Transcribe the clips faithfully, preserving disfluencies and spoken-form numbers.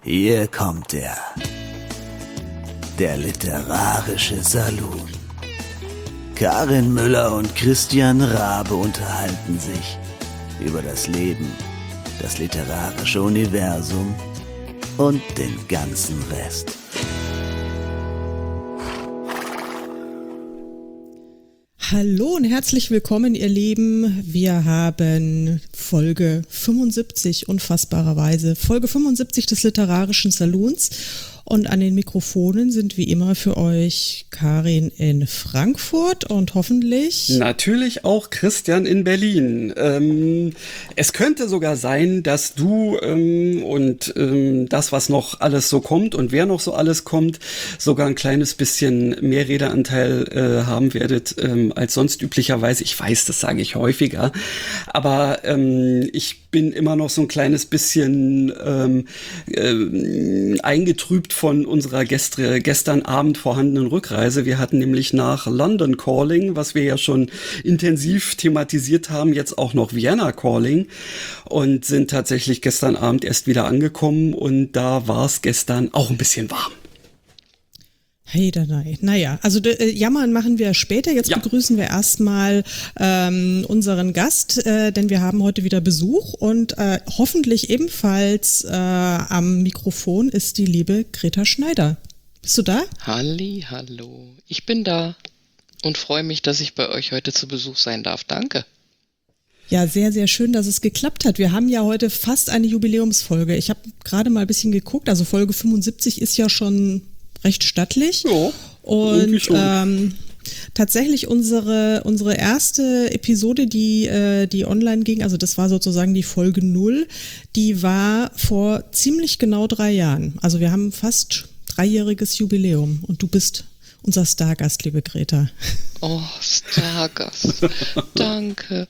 Hier kommt er. Der literarische Salon. Karin Müller und Christian Rabe unterhalten sich über das Leben, das literarische Universum und den ganzen Rest. Hallo und herzlich willkommen, ihr Lieben. Wir haben Folge fünfundsiebzig, unfassbarerweise, Folge fünfundsiebzig des Literarischen Salons. Und an den Mikrofonen sind wie immer für euch Karin in Frankfurt und hoffentlich... Natürlich auch Christian in Berlin. Ähm, es könnte sogar sein, dass du ähm, und ähm, das, was noch alles so kommt und wer noch so alles kommt, sogar ein kleines bisschen mehr Redeanteil äh, haben werdet ähm, als sonst üblicherweise. Ich weiß, das sage ich häufiger, aber ähm, ich bin immer noch so ein kleines bisschen ähm, äh, eingetrübt von unserer gestre, gestern Abend vorhandenen Rückreise. Wir hatten nämlich nach London Calling, was wir ja schon intensiv thematisiert haben, jetzt auch noch Vienna Calling und sind tatsächlich gestern Abend erst wieder angekommen und da war es gestern auch ein bisschen warm. Hey, da nein. Naja, also äh, jammern machen wir später. Jetzt ja. begrüßen wir erstmal ähm, unseren Gast, äh, denn wir haben heute wieder Besuch und äh, hoffentlich ebenfalls äh, am Mikrofon ist die liebe Greta Schneider. Bist du da? Halli, hallo. Ich bin da und freue mich, dass ich bei euch heute zu Besuch sein darf. Danke. Ja, sehr, sehr schön, dass es geklappt hat. Wir haben ja heute fast eine Jubiläumsfolge. Ich habe gerade mal ein bisschen geguckt, also Folge fünfundsiebzig ist ja schon recht stattlich. Ja, und ähm, tatsächlich unsere unsere erste Episode, die äh, die online ging, also das war sozusagen die Folge null, die war vor ziemlich genau drei Jahren. Also wir haben fast dreijähriges Jubiläum und du bist unser Stargast, liebe Greta. Oh, Stargast. Danke.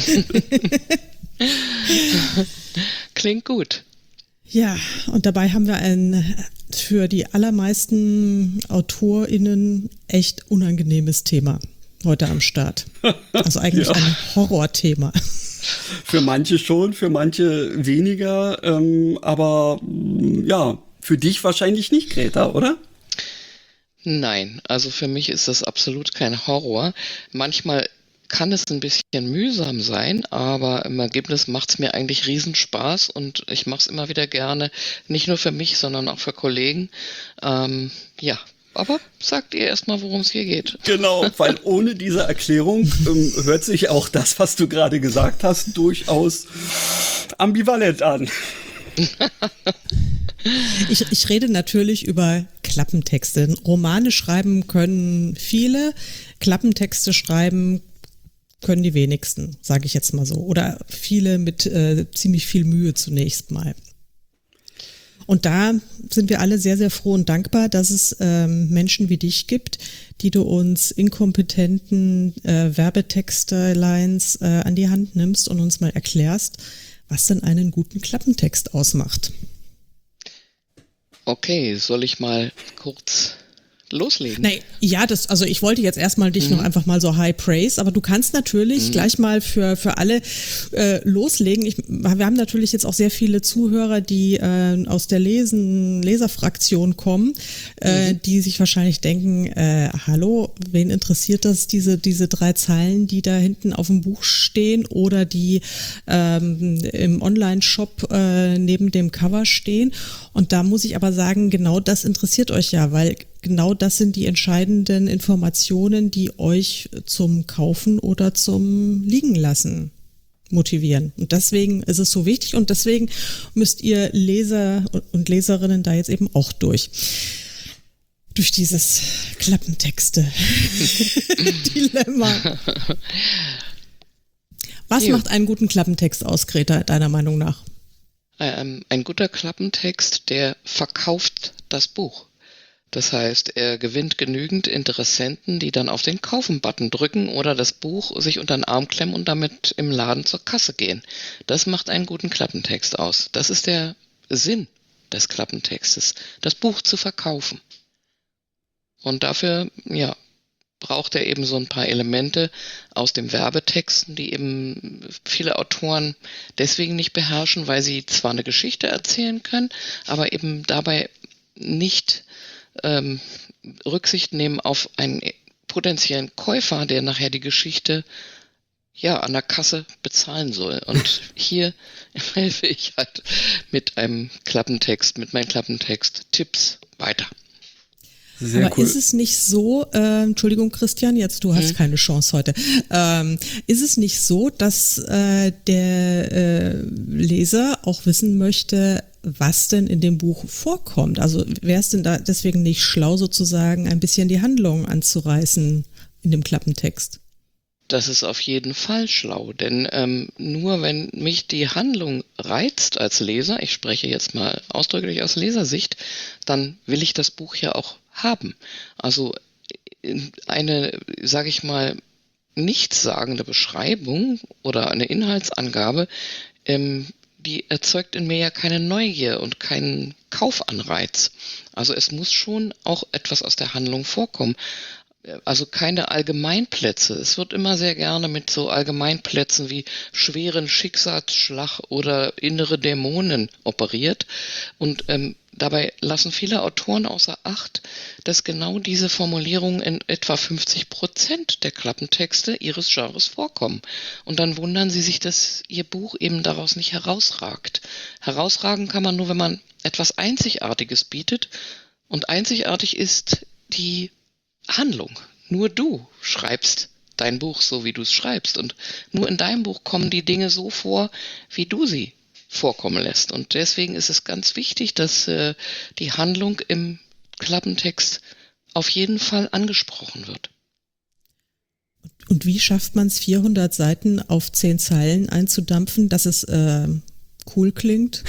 Klingt gut. Ja, und dabei haben wir ein für die allermeisten AutorInnen echt unangenehmes Thema heute am Start. Also eigentlich ja. ein Horrorthema. Für manche schon, für manche weniger, ähm, aber ja, für dich wahrscheinlich nicht, Greta, oder? Nein, also für mich ist das absolut kein Horror. Manchmal kann es ein bisschen mühsam sein, aber im Ergebnis macht es mir eigentlich Riesenspaß und ich mache es immer wieder gerne, nicht nur für mich, sondern auch für Kollegen. Ähm, ja, aber sagt ihr erstmal, worum es hier geht. Genau, weil ohne diese Erklärung ähm, hört sich auch das, was du gerade gesagt hast, durchaus ambivalent an. Ich, ich rede natürlich über Klappentexte. Romane schreiben können viele, Klappentexte schreiben können die wenigsten, sage ich jetzt mal so. Oder viele mit äh, ziemlich viel Mühe zunächst mal. Und da sind wir alle sehr, sehr froh und dankbar, dass es ähm, Menschen wie dich gibt, die du uns inkompetenten äh, Werbetextlines äh, an die Hand nimmst und uns mal erklärst, was denn einen guten Klappentext ausmacht. Okay, soll ich mal kurz loslegen? Nee, ja, das, also ich wollte jetzt erstmal dich mhm. noch einfach mal so high praise, aber du kannst natürlich mhm. gleich mal für für alle äh, loslegen. Ich, wir haben natürlich jetzt auch sehr viele Zuhörer, die äh, aus der Lesen Leserfraktion kommen, äh, mhm. die sich wahrscheinlich denken, äh, hallo, wen interessiert das, diese diese drei Zeilen, die da hinten auf dem Buch stehen oder die ähm, im Online-Shop äh, neben dem Cover stehen. Und da muss ich aber sagen, genau das interessiert euch ja, weil genau das sind die entscheidenden Informationen, die euch zum Kaufen oder zum Liegenlassen motivieren. Und deswegen ist es so wichtig und deswegen müsst ihr Leser und Leserinnen da jetzt eben auch durch. Durch dieses Klappentexte-Dilemma. Was Jo. macht einen guten Klappentext aus, Greta, deiner Meinung nach? Ähm, ein guter Klappentext, der verkauft das Buch. Das heißt, er gewinnt genügend Interessenten, die dann auf den Kaufen-Button drücken oder das Buch sich unter den Arm klemmen und damit im Laden zur Kasse gehen. Das macht einen guten Klappentext aus. Das ist der Sinn des Klappentextes, das Buch zu verkaufen. Und dafür, ja, braucht er eben so ein paar Elemente aus dem Werbetexten, die eben viele Autoren deswegen nicht beherrschen, weil sie zwar eine Geschichte erzählen können, aber eben dabei nicht ähm, Rücksicht nehmen auf einen potenziellen Käufer, der nachher die Geschichte ja an der Kasse bezahlen soll. Und hier helfe ich halt mit einem Klappentext, mit meinem Klappentext Tipps weiter. Sehr Aber cool. Ist es nicht so, äh, Entschuldigung Christian, jetzt du hast hm. keine Chance heute, ähm, ist es nicht so, dass äh, der äh, Leser auch wissen möchte, was denn in dem Buch vorkommt? Also wäre es denn da deswegen nicht schlau, sozusagen ein bisschen die Handlung anzureißen in dem Klappentext? Das ist auf jeden Fall schlau, denn ähm, nur wenn mich die Handlung reizt als Leser, ich spreche jetzt mal ausdrücklich aus Lesersicht, dann will ich das Buch ja auch haben. Also eine, sage ich mal, nichtssagende Beschreibung oder eine Inhaltsangabe, ähm, die erzeugt in mir ja keine Neugier und keinen Kaufanreiz. Also es muss schon auch etwas aus der Handlung vorkommen. Also keine Allgemeinplätze. Es wird immer sehr gerne mit so Allgemeinplätzen wie schweren Schicksalsschlag oder innere Dämonen operiert. Und ähm, dabei lassen viele Autoren außer Acht, dass genau diese Formulierungen in etwa fünfzig Prozent der Klappentexte ihres Genres vorkommen. Und dann wundern sie sich, dass ihr Buch eben daraus nicht herausragt. Herausragen kann man nur, wenn man etwas Einzigartiges bietet. Und einzigartig ist die Handlung. Nur du schreibst dein Buch so, wie du es schreibst. Und nur in deinem Buch kommen die Dinge so vor, wie du sie vorkommen lässt. Und deswegen ist es ganz wichtig, dass äh, die Handlung im Klappentext auf jeden Fall angesprochen wird. Und wie schafft man es, vierhundert Seiten auf zehn Zeilen einzudampfen, dass es äh, cool klingt?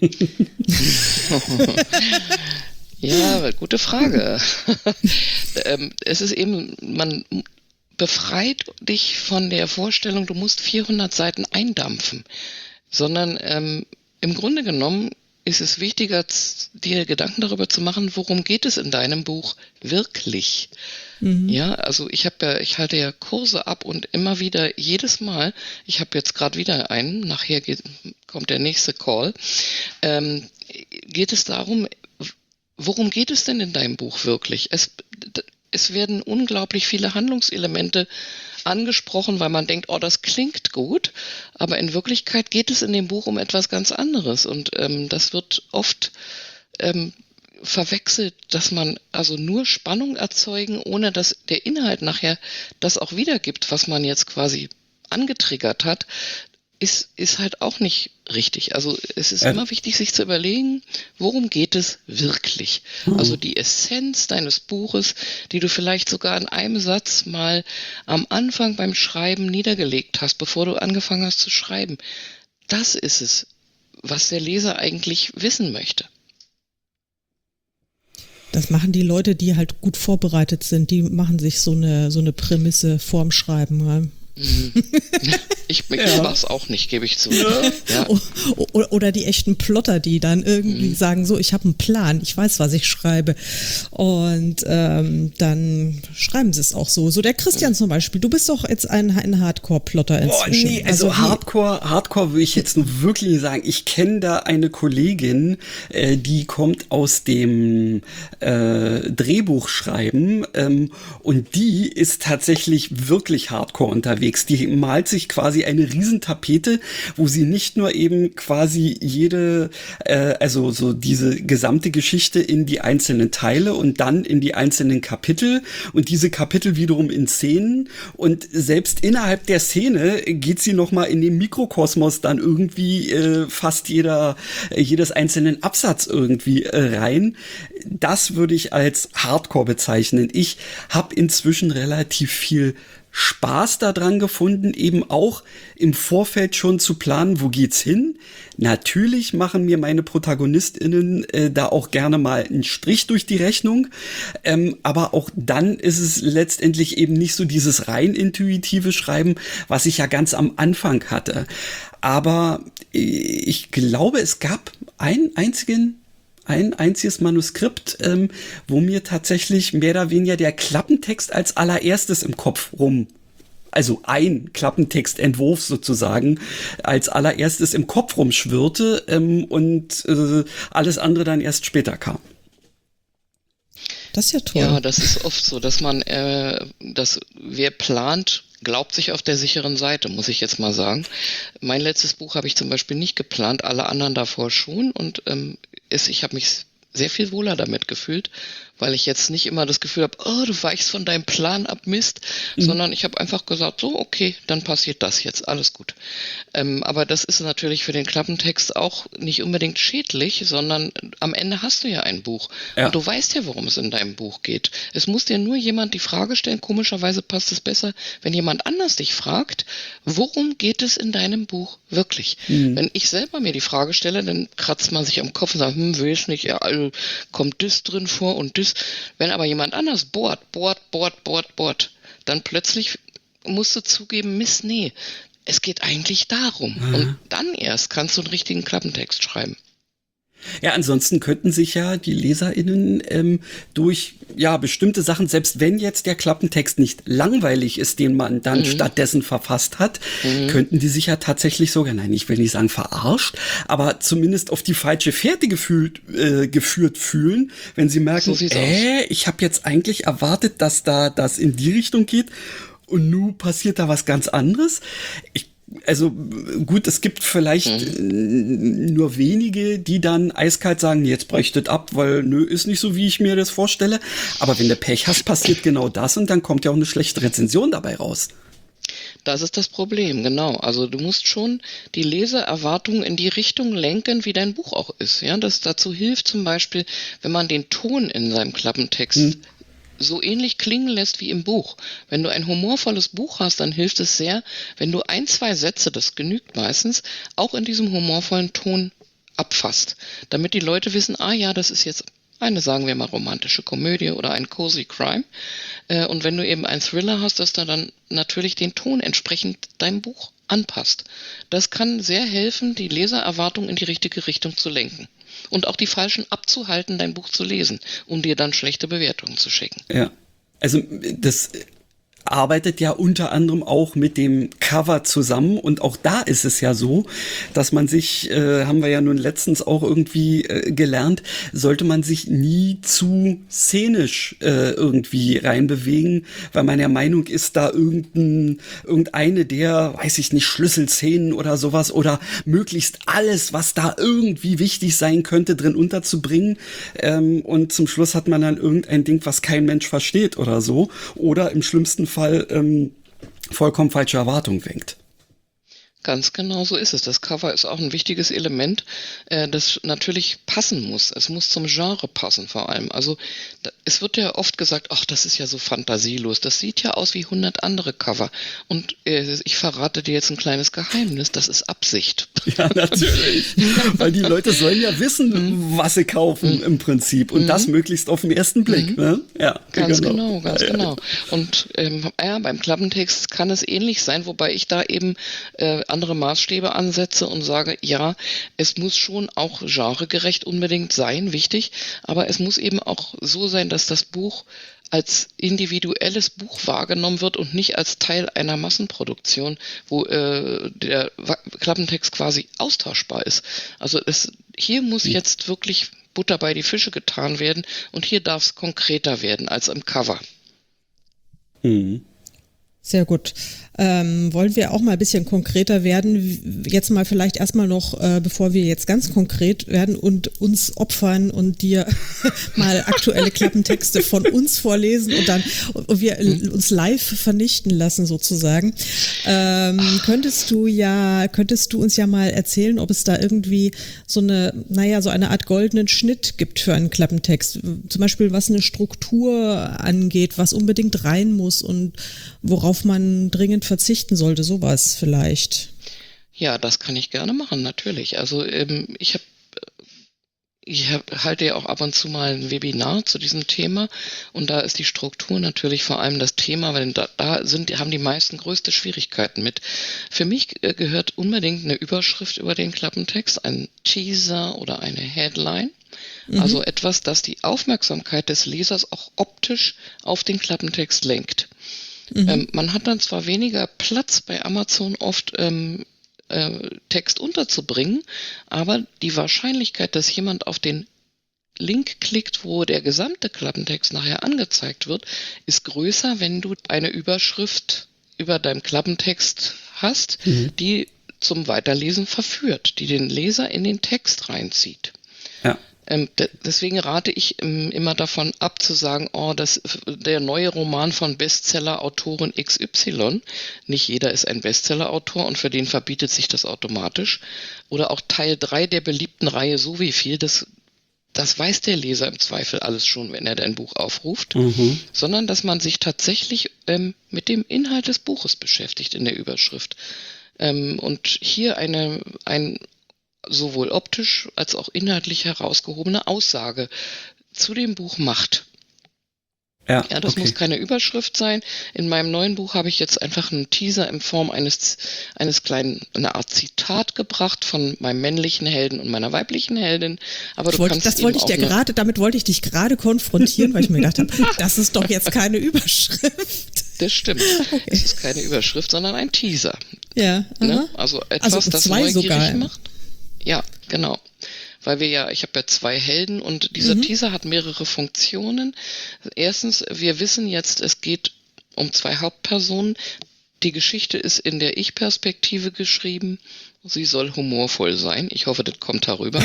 Ja, gute Frage. ähm, es ist eben, man befreit dich von der Vorstellung, du musst vierhundert Seiten eindampfen, sondern ähm, im Grunde genommen ist es wichtiger, dir Gedanken darüber zu machen, worum geht es in deinem Buch wirklich. Mhm. Ja, also ich habe ja, ich halte ja Kurse ab und immer wieder, jedes Mal, ich habe jetzt gerade wieder einen, nachher geht, kommt der nächste Call, ähm, geht es darum, worum geht es denn in deinem Buch wirklich? Es, es werden unglaublich viele Handlungselemente angesprochen, weil man denkt, oh, das klingt gut, aber in Wirklichkeit geht es in dem Buch um etwas ganz anderes und ähm, das wird oft ähm, verwechselt, dass man also nur Spannung erzeugen, ohne dass der Inhalt nachher das auch wiedergibt, was man jetzt quasi angetriggert hat, ist, ist halt auch nicht richtig. Also es ist äh. immer wichtig, sich zu überlegen, worum geht es wirklich? Mhm. Also die Essenz deines Buches, die du vielleicht sogar in einem Satz mal am Anfang beim Schreiben niedergelegt hast, bevor du angefangen hast zu schreiben. Das ist es, was der Leser eigentlich wissen möchte. Das machen die Leute, die halt gut vorbereitet sind, die machen sich so eine, so eine Prämisse vorm Schreiben, ja. Ich, ich ja. mach's auch nicht, gebe ich zu. Ja. Ja. Oder, oder die echten Plotter, die dann irgendwie mhm. sagen, so, ich habe einen Plan, ich weiß, was ich schreibe. Und ähm, dann schreiben sie es auch so. So der Christian mhm. zum Beispiel, du bist doch jetzt ein, ein Hardcore-Plotter inzwischen. Oh, nee, also, also Hardcore, Hardcore würde ich jetzt nur wirklich nicht sagen. Ich kenne da eine Kollegin, äh, die kommt aus dem äh, Drehbuchschreiben ähm, und die ist tatsächlich wirklich Hardcore unterwegs. Die malt sich quasi eine Riesentapete, wo sie nicht nur eben quasi jede, äh, also so diese gesamte Geschichte in die einzelnen Teile und dann in die einzelnen Kapitel und diese Kapitel wiederum in Szenen und selbst innerhalb der Szene geht sie nochmal in den Mikrokosmos dann irgendwie äh, fast jeder, äh, jedes einzelnen Absatz irgendwie äh, rein. Das würde ich als Hardcore bezeichnen. Ich habe inzwischen relativ viel Spaß daran gefunden, eben auch im Vorfeld schon zu planen, wo geht's hin. Natürlich machen mir meine ProtagonistInnen äh, da auch gerne mal einen Strich durch die Rechnung, ähm, aber auch dann ist es letztendlich eben nicht so dieses rein intuitive Schreiben, was ich ja ganz am Anfang hatte. Aber ich glaube, es gab einen einzigen ein einziges Manuskript, ähm, wo mir tatsächlich mehr oder weniger der Klappentext als allererstes im Kopf rum, also ein Klappentextentwurf sozusagen, als allererstes im Kopf rumschwirrte ähm, und äh, alles andere dann erst später kam. Das ist ja toll. Ja, das ist oft so, dass man, äh, dass wer plant, glaubt sich auf der sicheren Seite, muss ich jetzt mal sagen. Mein letztes Buch habe ich zum Beispiel nicht geplant, alle anderen davor schon und ähm, ist, ich habe mich sehr viel wohler damit gefühlt, weil ich jetzt nicht immer das Gefühl habe, oh, du weichst von deinem Plan ab, Mist, mhm. sondern ich habe einfach gesagt, so, okay, dann passiert das jetzt, alles gut. Ähm, aber das ist natürlich für den Klappentext auch nicht unbedingt schädlich, sondern am Ende hast du ja ein Buch ja. und du weißt ja, worum es in deinem Buch geht. Es muss dir nur jemand die Frage stellen, komischerweise passt es besser, wenn jemand anders dich fragt, worum geht es in deinem Buch wirklich? Mhm. Wenn ich selber mir die Frage stelle, dann kratzt man sich am Kopf und sagt, hm, weiß nicht, ja, also kommt das drin vor und das. Wenn aber jemand anders bohrt, bohrt, bohrt, bohrt, bohrt, dann plötzlich musst du zugeben, Mist, nee, es geht eigentlich darum. Mhm. Und dann erst kannst du einen richtigen Klappentext schreiben. Ja, ansonsten könnten sich ja die LeserInnen ähm, durch ja bestimmte Sachen, selbst wenn jetzt der Klappentext nicht langweilig ist, den man dann mhm. stattdessen verfasst hat, mhm. könnten die sich ja tatsächlich sogar, nein, ich will nicht sagen verarscht, aber zumindest auf die falsche Fährte gefühlt, äh, geführt fühlen, wenn sie merken, so äh, ich habe jetzt eigentlich erwartet, dass da das in die Richtung geht und nun passiert da was ganz anderes. Ich Also gut, es gibt vielleicht mhm. nur wenige, die dann eiskalt sagen, jetzt bräuchtet ab, weil nö, ist nicht so, wie ich mir das vorstelle. Aber wenn du Pech hast, passiert genau das und dann kommt ja auch eine schlechte Rezension dabei raus. Das ist das Problem, genau. Also du musst schon die Lesererwartungen in die Richtung lenken, wie dein Buch auch ist. Ja, das dazu hilft zum Beispiel, wenn man den Ton in seinem Klappentext mhm. so ähnlich klingen lässt wie im Buch. Wenn du ein humorvolles Buch hast, dann hilft es sehr, wenn du ein, zwei Sätze, das genügt meistens, auch in diesem humorvollen Ton abfasst, damit die Leute wissen, ah ja, das ist jetzt eine, sagen wir mal, romantische Komödie oder ein Cozy Crime. Und wenn du eben einen Thriller hast, dass du dann natürlich den Ton entsprechend deinem Buch anpasst. Das kann sehr helfen, die Lesererwartung in die richtige Richtung zu lenken. Und auch die Falschen abzuhalten, dein Buch zu lesen, um dir dann schlechte Bewertungen zu schicken. Ja, also das arbeitet ja unter anderem auch mit dem Cover zusammen und auch da ist es ja so, dass man sich, äh, haben wir ja nun letztens auch irgendwie äh, gelernt, sollte man sich nie zu szenisch äh, irgendwie reinbewegen, weil man der Meinung ist, da irgendein, irgendeine der, weiß ich nicht, Schlüsselszenen oder sowas oder möglichst alles, was da irgendwie wichtig sein könnte, drin unterzubringen ähm, und zum Schluss hat man dann irgendein Ding, was kein Mensch versteht oder so oder im schlimmsten Fall ähm, vollkommen falsche Erwartungen weckt. Ganz genau so ist es. Das Cover ist auch ein wichtiges Element, äh, das natürlich passen muss. Es muss zum Genre passen vor allem. Also da, es wird ja oft gesagt, ach, das ist ja so fantasielos. Das sieht ja aus wie hundert andere Cover. Und äh, ich verrate dir jetzt ein kleines Geheimnis, das ist Absicht. Ja, natürlich. Weil die Leute sollen ja wissen, was sie kaufen im Prinzip. Und mhm. das möglichst auf den ersten Blick. Mhm. Ne? Ja, ganz genau, genau ganz ja, ja. genau. Und ähm, ja, beim Klappentext kann es ähnlich sein, wobei ich da eben äh, andere Maßstäbe ansetze und sage, ja, es muss schon auch genregerecht unbedingt sein, wichtig, aber es muss eben auch so sein, dass das Buch als individuelles Buch wahrgenommen wird und nicht als Teil einer Massenproduktion, wo äh, der Klappentext quasi austauschbar ist. Also es, hier muss jetzt wirklich Butter bei die Fische getan werden und hier darf es konkreter werden als im Cover. Mhm. Sehr gut. Ähm, wollen wir auch mal ein bisschen konkreter werden? Jetzt mal vielleicht erstmal noch, äh, bevor wir jetzt ganz konkret werden und uns opfern und dir mal aktuelle Klappentexte von uns vorlesen und dann und wir mhm. uns live vernichten lassen sozusagen. Ähm, könntest du ja, könntest du uns ja mal erzählen, ob es da irgendwie so eine, naja, so eine Art goldenen Schnitt gibt für einen Klappentext? Zum Beispiel, was eine Struktur angeht, was unbedingt rein muss und worauf man dringend verzichten sollte, sowas vielleicht. Ja, das kann ich gerne machen, natürlich. Also ähm, ich habe Ich hab, halte ja auch ab und zu mal ein Webinar zu diesem Thema und da ist die Struktur natürlich vor allem das Thema, weil da, da sind, haben die meisten größte Schwierigkeiten mit. Für mich äh, gehört unbedingt eine Überschrift über den Klappentext, ein Teaser oder eine Headline. Mhm. Also etwas, das die Aufmerksamkeit des Lesers auch optisch auf den Klappentext lenkt. Mhm. Ähm, man hat dann zwar weniger Platz bei Amazon oft ähm, äh, Text unterzubringen, aber die Wahrscheinlichkeit, dass jemand auf den Link klickt, wo der gesamte Klappentext nachher angezeigt wird, ist größer, wenn du eine Überschrift über deinem Klappentext hast, mhm. die zum Weiterlesen verführt, die den Leser in den Text reinzieht. Ja. Ähm, de- deswegen rate ich ähm, immer davon ab zu sagen, oh, das, der neue Roman von Bestseller-Autorin X Y, nicht jeder ist ein Bestseller-Autor und für den verbietet sich das automatisch, oder auch Teil drei der beliebten Reihe so wie viel, das Das weiß der Leser im Zweifel alles schon, wenn er dein Buch aufruft, mhm. sondern dass man sich tatsächlich ähm, mit dem Inhalt des Buches beschäftigt in der Überschrift. Ähm, und hier eine ein sowohl optisch als auch inhaltlich herausgehobene Aussage zu dem Buch macht. Ja, ja, das okay. muss keine Überschrift sein. In meinem neuen Buch habe ich jetzt einfach einen Teaser in Form eines, eines kleinen, eine Art Zitat gebracht von meinem männlichen Helden und meiner weiblichen Heldin. Aber du wollte, kannst das wollte ich dir gerade, damit wollte ich dich gerade konfrontieren, weil ich mir gedacht habe, das ist doch jetzt keine Überschrift. Das stimmt. Okay. Es ist keine Überschrift, sondern ein Teaser. Ja. Ne? Also etwas, also das neugierig sogar. macht. Ja, genau. Weil wir ja, ich habe ja zwei Helden und dieser mhm. Teaser hat mehrere Funktionen. Erstens, wir wissen jetzt, es geht um zwei Hauptpersonen. Die Geschichte ist in der Ich-Perspektive geschrieben. Sie soll humorvoll sein. Ich hoffe, das kommt darüber.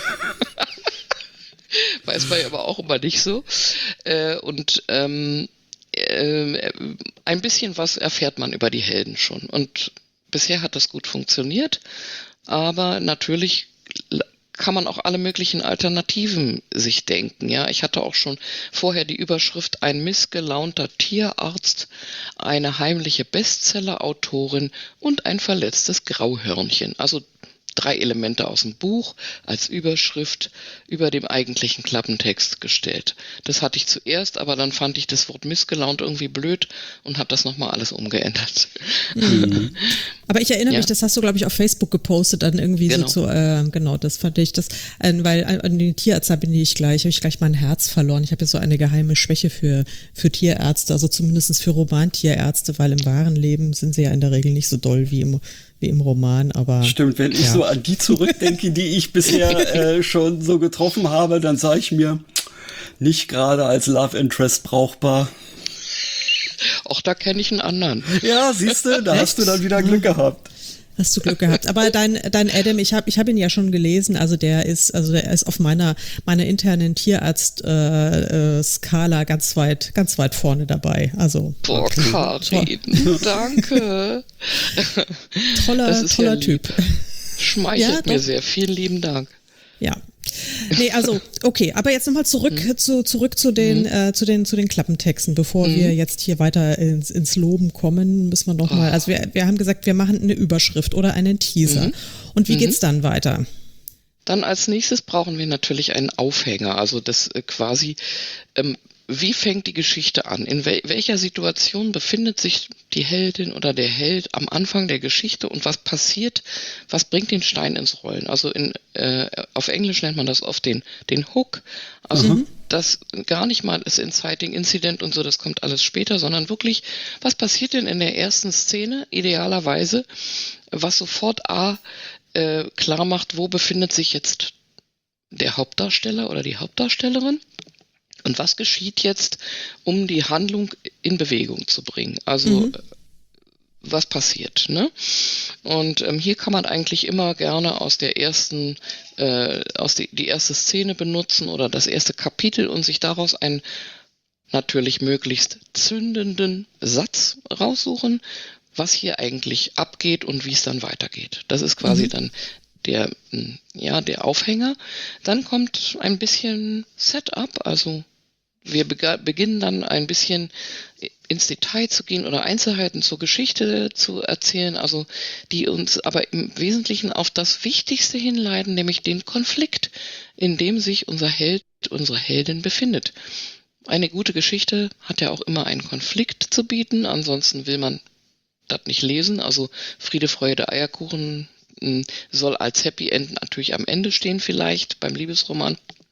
Weiß man aber auch immer nicht so. Und ähm, äh, ein bisschen was erfährt man über die Helden schon. Und bisher hat das gut funktioniert. Aber natürlich kann man auch alle möglichen Alternativen sich denken. Ja, ich hatte auch schon vorher die Überschrift ein missgelaunter Tierarzt, eine heimliche Bestseller-Autorin und ein verletztes Grauhörnchen. Also drei Elemente aus dem Buch als Überschrift über dem eigentlichen Klappentext gestellt. Das hatte ich zuerst, aber dann fand ich das Wort missgelaunt irgendwie blöd und habe das nochmal alles umgeändert. Mhm. Aber ich erinnere ja. mich, das hast du, glaube ich, auf Facebook gepostet, dann irgendwie genau. so zu, äh, genau, das fand ich, das, äh, weil an den Tierarzt bin ich gleich, habe ich gleich mein Herz verloren. Ich habe ja so eine geheime Schwäche für, für Tierärzte, also zumindest für Romantierärzte, weil im wahren Leben sind sie ja in der Regel nicht so doll wie im wie im Roman, aber... Stimmt, wenn ich ja. so an die zurückdenke, die ich bisher äh, schon so getroffen habe, dann sage ich mir, nicht gerade als Love Interest brauchbar. Auch da kenne ich einen anderen. Ja, siehst du, da hast du dann wieder Glück gehabt. Hast du Glück gehabt. Aber dein, dein Adam, ich habe ich hab ihn ja schon gelesen, also der ist, also der ist auf meiner, meiner internen Tierarzt-Skala äh, äh, ganz weit, ganz weit vorne dabei. Also. Boah, Karin, danke. Toller, toller ja Typ. Schmeichelt ja, mir sehr. Vielen lieben Dank. Ja. Nee, also, okay, aber jetzt nochmal zurück mhm. zu, zurück zu den, mhm. äh, zu den, zu den Klappentexten. Bevor mhm. wir jetzt hier weiter ins, ins Loben kommen, müssen wir noch oh. mal, also wir, wir haben gesagt, wir machen eine Überschrift oder einen Teaser. Mhm. Und wie mhm. geht's dann weiter? Dann als nächstes brauchen wir natürlich einen Aufhänger, also das äh, quasi, ähm, wie fängt die Geschichte an? In wel- welcher Situation befindet sich die Heldin oder der Held am Anfang der Geschichte und was passiert, was bringt den Stein ins Rollen? Also in, äh, auf Englisch nennt man das oft den, den Hook. Also mhm. das gar nicht mal das Inciting Incident und so, das kommt alles später, sondern wirklich, was passiert denn in der ersten Szene, idealerweise, was sofort A, äh, klar macht, wo befindet sich jetzt der Hauptdarsteller oder die Hauptdarstellerin? Und was geschieht jetzt, um die Handlung in Bewegung zu bringen? Also mhm. was passiert? Ne? Und ähm, hier kann man eigentlich immer gerne aus der ersten, äh, aus die, die erste Szene benutzen oder das erste Kapitel und sich daraus einen natürlich möglichst zündenden Satz raussuchen, was hier eigentlich abgeht und wie es dann weitergeht. Das ist quasi mhm. dann der, ja, der Aufhänger. Dann kommt ein bisschen Setup, also wir beginnen dann ein bisschen ins Detail zu gehen oder Einzelheiten zur Geschichte zu erzählen, also die uns aber im Wesentlichen auf das Wichtigste hinleiten, nämlich den Konflikt, in dem sich unser Held, unsere Heldin befindet. Eine gute Geschichte hat ja auch immer einen Konflikt zu bieten, ansonsten will man das nicht lesen, also Friede, Freude, Eierkuchen soll als Happy End natürlich am Ende stehen vielleicht beim Liebesroman.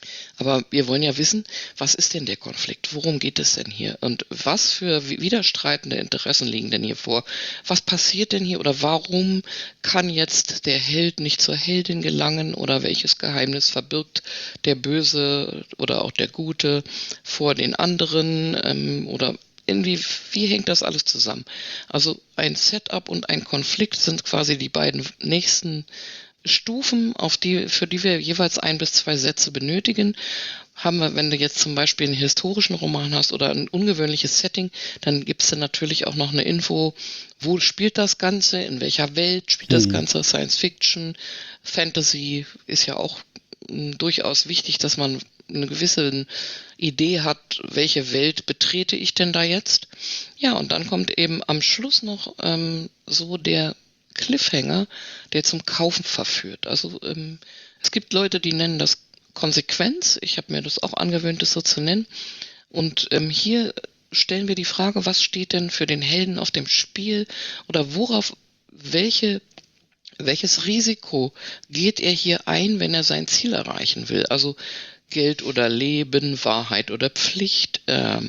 Aber wir wollen ja wissen, was ist denn der Konflikt? Worum geht es denn hier? Und was für widerstreitende Interessen liegen denn hier vor? Was passiert denn hier? Oder warum kann jetzt der Held nicht zur Heldin gelangen? Oder welches Geheimnis verbirgt der Böse oder auch der Gute vor den anderen? Ähm, oder irgendwie, wie hängt das alles zusammen? Also ein Setup und ein Konflikt sind quasi die beiden nächsten Stufen, auf die, für die wir jeweils ein bis zwei Sätze benötigen. Haben wir, wenn du jetzt zum Beispiel einen historischen Roman hast oder ein ungewöhnliches Setting, dann gibt es dann natürlich auch noch eine Info, wo spielt das Ganze, in welcher Welt spielt das Ganze, Science Fiction, Fantasy ist ja auch m, durchaus wichtig, dass man eine gewisse Idee hat, welche Welt betrete ich denn da jetzt. Ja, und dann kommt eben am Schluss noch ähm, so der Cliffhanger, der zum Kaufen verführt. Also ähm, es gibt Leute, die nennen das Konsequenz. Ich habe mir das auch angewöhnt, das so zu nennen. Und ähm, hier stellen wir die Frage, was steht denn für den Helden auf dem Spiel oder worauf, welche, welches Risiko geht er hier ein, wenn er sein Ziel erreichen will? Also Geld oder Leben, Wahrheit oder Pflicht, ähm,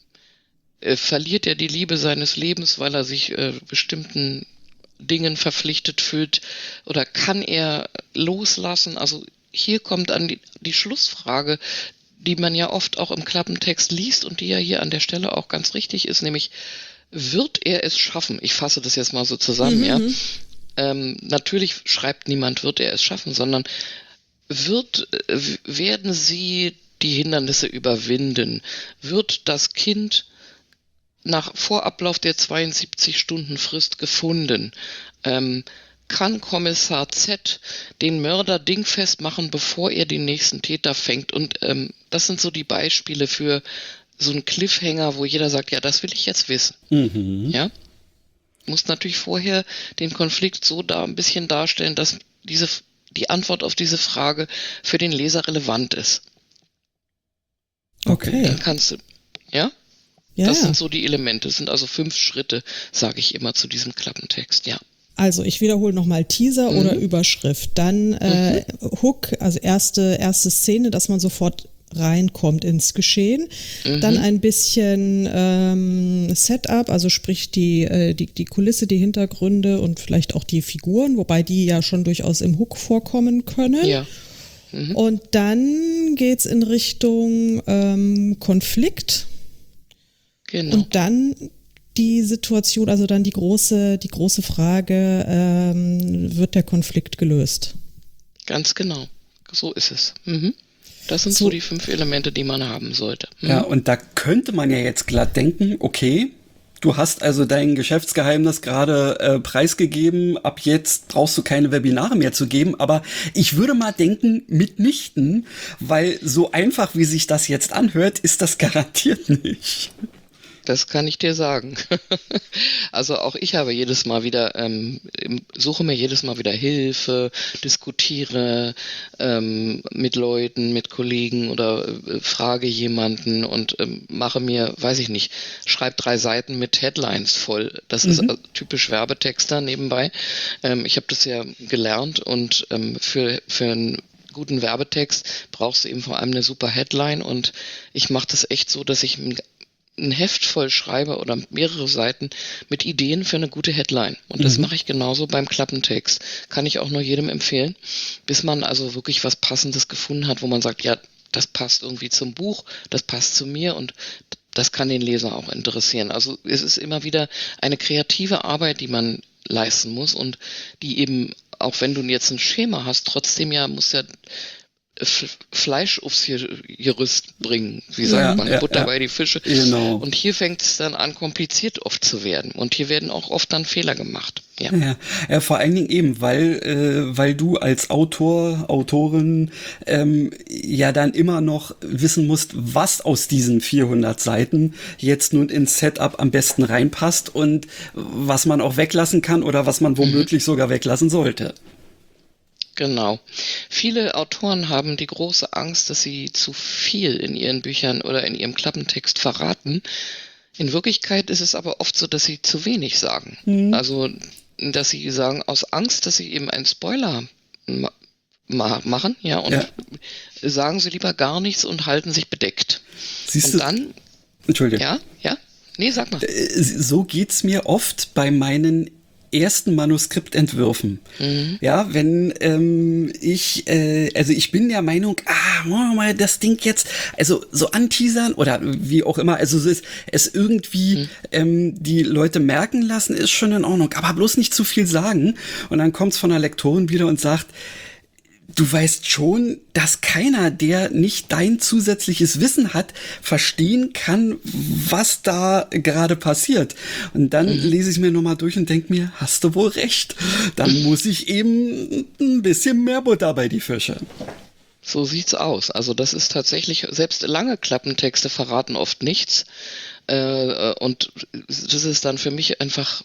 äh, verliert er die Liebe seines Lebens, weil er sich äh, bestimmten Dingen verpflichtet fühlt oder kann er loslassen? Also hier kommt an die, die Schlussfrage, die man ja oft auch im Klappentext liest und die ja hier an der Stelle auch ganz richtig ist, nämlich wird er es schaffen? Ich fasse das jetzt mal so zusammen, mhm. ja. Ähm, natürlich schreibt niemand, wird er es schaffen, sondern wird, äh, werden sie die Hindernisse überwinden? Wird das Kind nach Vorablauf der zweiundsiebzig Stunden Frist gefunden? Ähm, kann Kommissar Z den Mörder dingfest machen, bevor er den nächsten Täter fängt? Und ähm, das sind so die Beispiele für so einen Cliffhanger, wo jeder sagt, ja, das will ich jetzt wissen. Mhm. Ja? Muss natürlich vorher den Konflikt so da ein bisschen darstellen, dass diese, die Antwort auf diese Frage für den Leser relevant ist. Okay. Dann kannst du, ja? Ja, das ja. sind so die Elemente. Das sind also fünf Schritte, sage ich immer zu diesem Klappentext, ja. Also ich wiederhole nochmal Teaser mhm. oder Überschrift. Dann äh, mhm. Hook, also erste, erste Szene, dass man sofort reinkommt ins Geschehen. Mhm. Dann ein bisschen ähm, Setup, also sprich die, äh, die, die Kulisse, die Hintergründe und vielleicht auch die Figuren, wobei die ja schon durchaus im Hook vorkommen können. Ja. Mhm. Und dann geht's in Richtung ähm, Konflikt. Genau. Und dann die Situation, also dann die große, die große Frage, ähm, wird der Konflikt gelöst? Ganz genau, so ist es. Mhm. Das sind so, so die fünf Elemente, die man haben sollte. Mhm. Ja, und da könnte man ja jetzt glatt denken, okay, du hast also dein Geschäftsgeheimnis gerade äh, preisgegeben, ab jetzt brauchst du keine Webinare mehr zu geben, aber ich würde mal denken, mitnichten, weil so einfach, wie sich das jetzt anhört, ist das garantiert nicht. Das kann ich dir sagen. Also auch ich habe jedes Mal wieder, ähm, suche mir jedes Mal wieder Hilfe, diskutiere ähm, mit Leuten, mit Kollegen oder äh, frage jemanden und ähm, mache mir, weiß ich nicht, schreibe drei Seiten mit Headlines voll. Das mhm. ist äh, typisch Werbetexter nebenbei. Ähm, ich habe das ja gelernt und ähm, für, für ein guten Werbetext brauchst du eben vor allem eine super Headline und ich mache das echt so, dass ich ein Heft voll schreibe oder mehrere Seiten mit Ideen für eine gute Headline. Und das mhm. mache ich genauso beim Klappentext. Kann ich auch nur jedem empfehlen, bis man also wirklich was Passendes gefunden hat, wo man sagt, ja, das passt irgendwie zum Buch, das passt zu mir und das kann den Leser auch interessieren. Also es ist immer wieder eine kreative Arbeit, die man leisten muss und die eben, auch wenn du jetzt ein Schema hast, trotzdem ja, muss ja Fleisch aufs Gerüst bringen, wie sagt ja, man, ja, Butter ja. bei die Fische. Genau. Und hier fängt es dann an, kompliziert oft zu werden. Und hier werden auch oft dann Fehler gemacht. Ja, ja, ja vor allen Dingen eben, weil äh, weil du als Autor, Autorin ähm, ja dann immer noch wissen musst, was aus diesen vierhundert Seiten jetzt nun ins Setup am besten reinpasst und was man auch weglassen kann oder was man womöglich mhm. sogar weglassen sollte. Genau. Viele Autoren haben die große Angst, dass sie zu viel in ihren Büchern oder in ihrem Klappentext verraten. In Wirklichkeit ist es aber oft so, dass sie zu wenig sagen. Mhm. Also, dass sie sagen, aus Angst, dass sie eben einen Spoiler ma- ma- machen, ja, und ja. sagen sie lieber gar nichts und halten sich bedeckt. Siehst und du? dann, Entschuldige. ja, ja, nee, sag mal. So geht's mir oft bei meinen ersten Manuskriptentwürfen. Mhm. Ja, wenn ähm, ich, äh, also ich bin der Meinung, ah, machen wir mal das Ding jetzt, also so anteasern oder wie auch immer, also es, es irgendwie mhm. ähm, die Leute merken lassen, ist schon in Ordnung, aber bloß nicht zu viel sagen. Und dann kommt's von der Lektorin wieder und sagt, du weißt schon, dass keiner, der nicht dein zusätzliches Wissen hat, verstehen kann, was da gerade passiert. Und dann mhm. lese ich mir nochmal durch und denke mir, hast du wohl recht. Dann muss ich eben ein bisschen mehr Butter bei die Fische. So sieht's aus. Also das ist tatsächlich, selbst lange Klappentexte verraten oft nichts. Äh, und das ist dann für mich einfach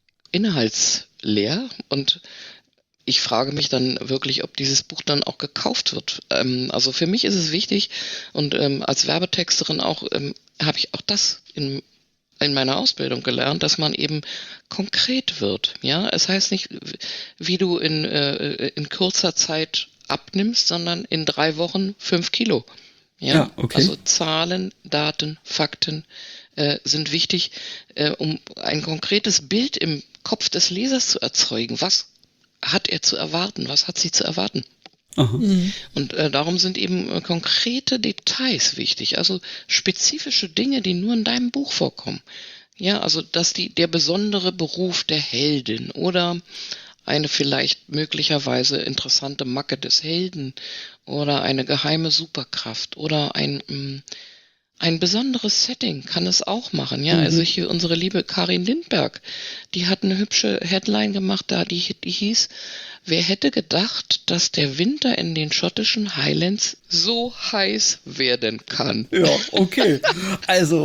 inhaltsleer und ich frage mich dann wirklich, ob dieses Buch dann auch gekauft wird. Ähm, also für mich ist es wichtig und ähm, als Werbetexterin auch ähm, habe ich auch das in, in meiner Ausbildung gelernt, dass man eben konkret wird. Ja, es heißt nicht, wie du in, äh, in kurzer Zeit abnimmst, sondern in drei Wochen fünf Kilo. Ja, ja, okay. Also Zahlen, Daten, Fakten äh, sind wichtig, äh, um ein konkretes Bild im Kopf des Lesers zu erzeugen. Was hat er zu erwarten? Was hat sie zu erwarten? Aha. Mhm. Und äh, darum sind eben äh, konkrete Details wichtig, also spezifische Dinge, die nur in deinem Buch vorkommen. Ja, also dass die der besondere Beruf der Heldin oder eine vielleicht möglicherweise interessante Macke des Helden oder eine geheime Superkraft oder ein mh, ein besonderes Setting kann es auch machen, ja. Mhm. Also hier unsere liebe Karin Lindberg, die hat eine hübsche Headline gemacht, da die, die hieß, wer hätte gedacht, dass der Winter in den schottischen Highlands so heiß werden kann? Ja, okay. Also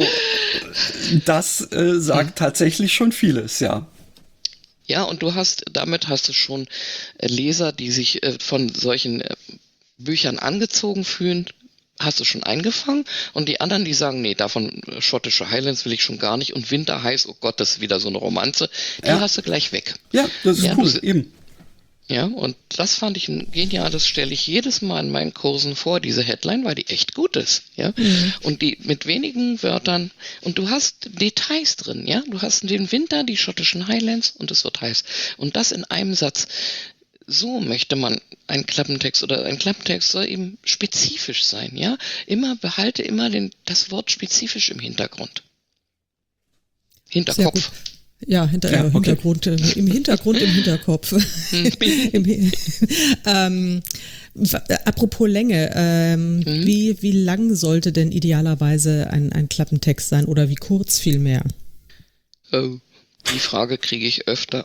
das äh, sagt mhm. tatsächlich schon vieles, ja. Ja, und du hast, damit hast du schon äh, Leser, die sich äh, von solchen äh, Büchern angezogen fühlen, hast du schon eingefangen und die anderen, die sagen, nee, davon schottische Highlands will ich schon gar nicht und Winter heiß, oh Gott, das ist wieder so eine Romanze, die ja. hast du gleich weg. Ja, das ist ja, cool, eben. Ja, und das fand ich ein genial, das stelle ich jedes Mal in meinen Kursen vor, diese Headline, weil die echt gut ist, ja, mhm. und die mit wenigen Wörtern und du hast Details drin, ja, du hast den Winter, die schottischen Highlands und es wird heiß und das in einem Satz. So möchte man einen Klappentext oder ein Klappentext soll eben spezifisch sein, ja. Immer behalte immer den, das Wort spezifisch im Hintergrund. Hinterkopf. Ja, hinter, ja, okay. Hintergrund, äh, im Hintergrund, im Hinterkopf. Im, ähm, apropos Länge, ähm, mhm. wie, wie lang sollte denn idealerweise ein, ein Klappentext sein oder wie kurz vielmehr? Oh, die Frage kriege ich öfter.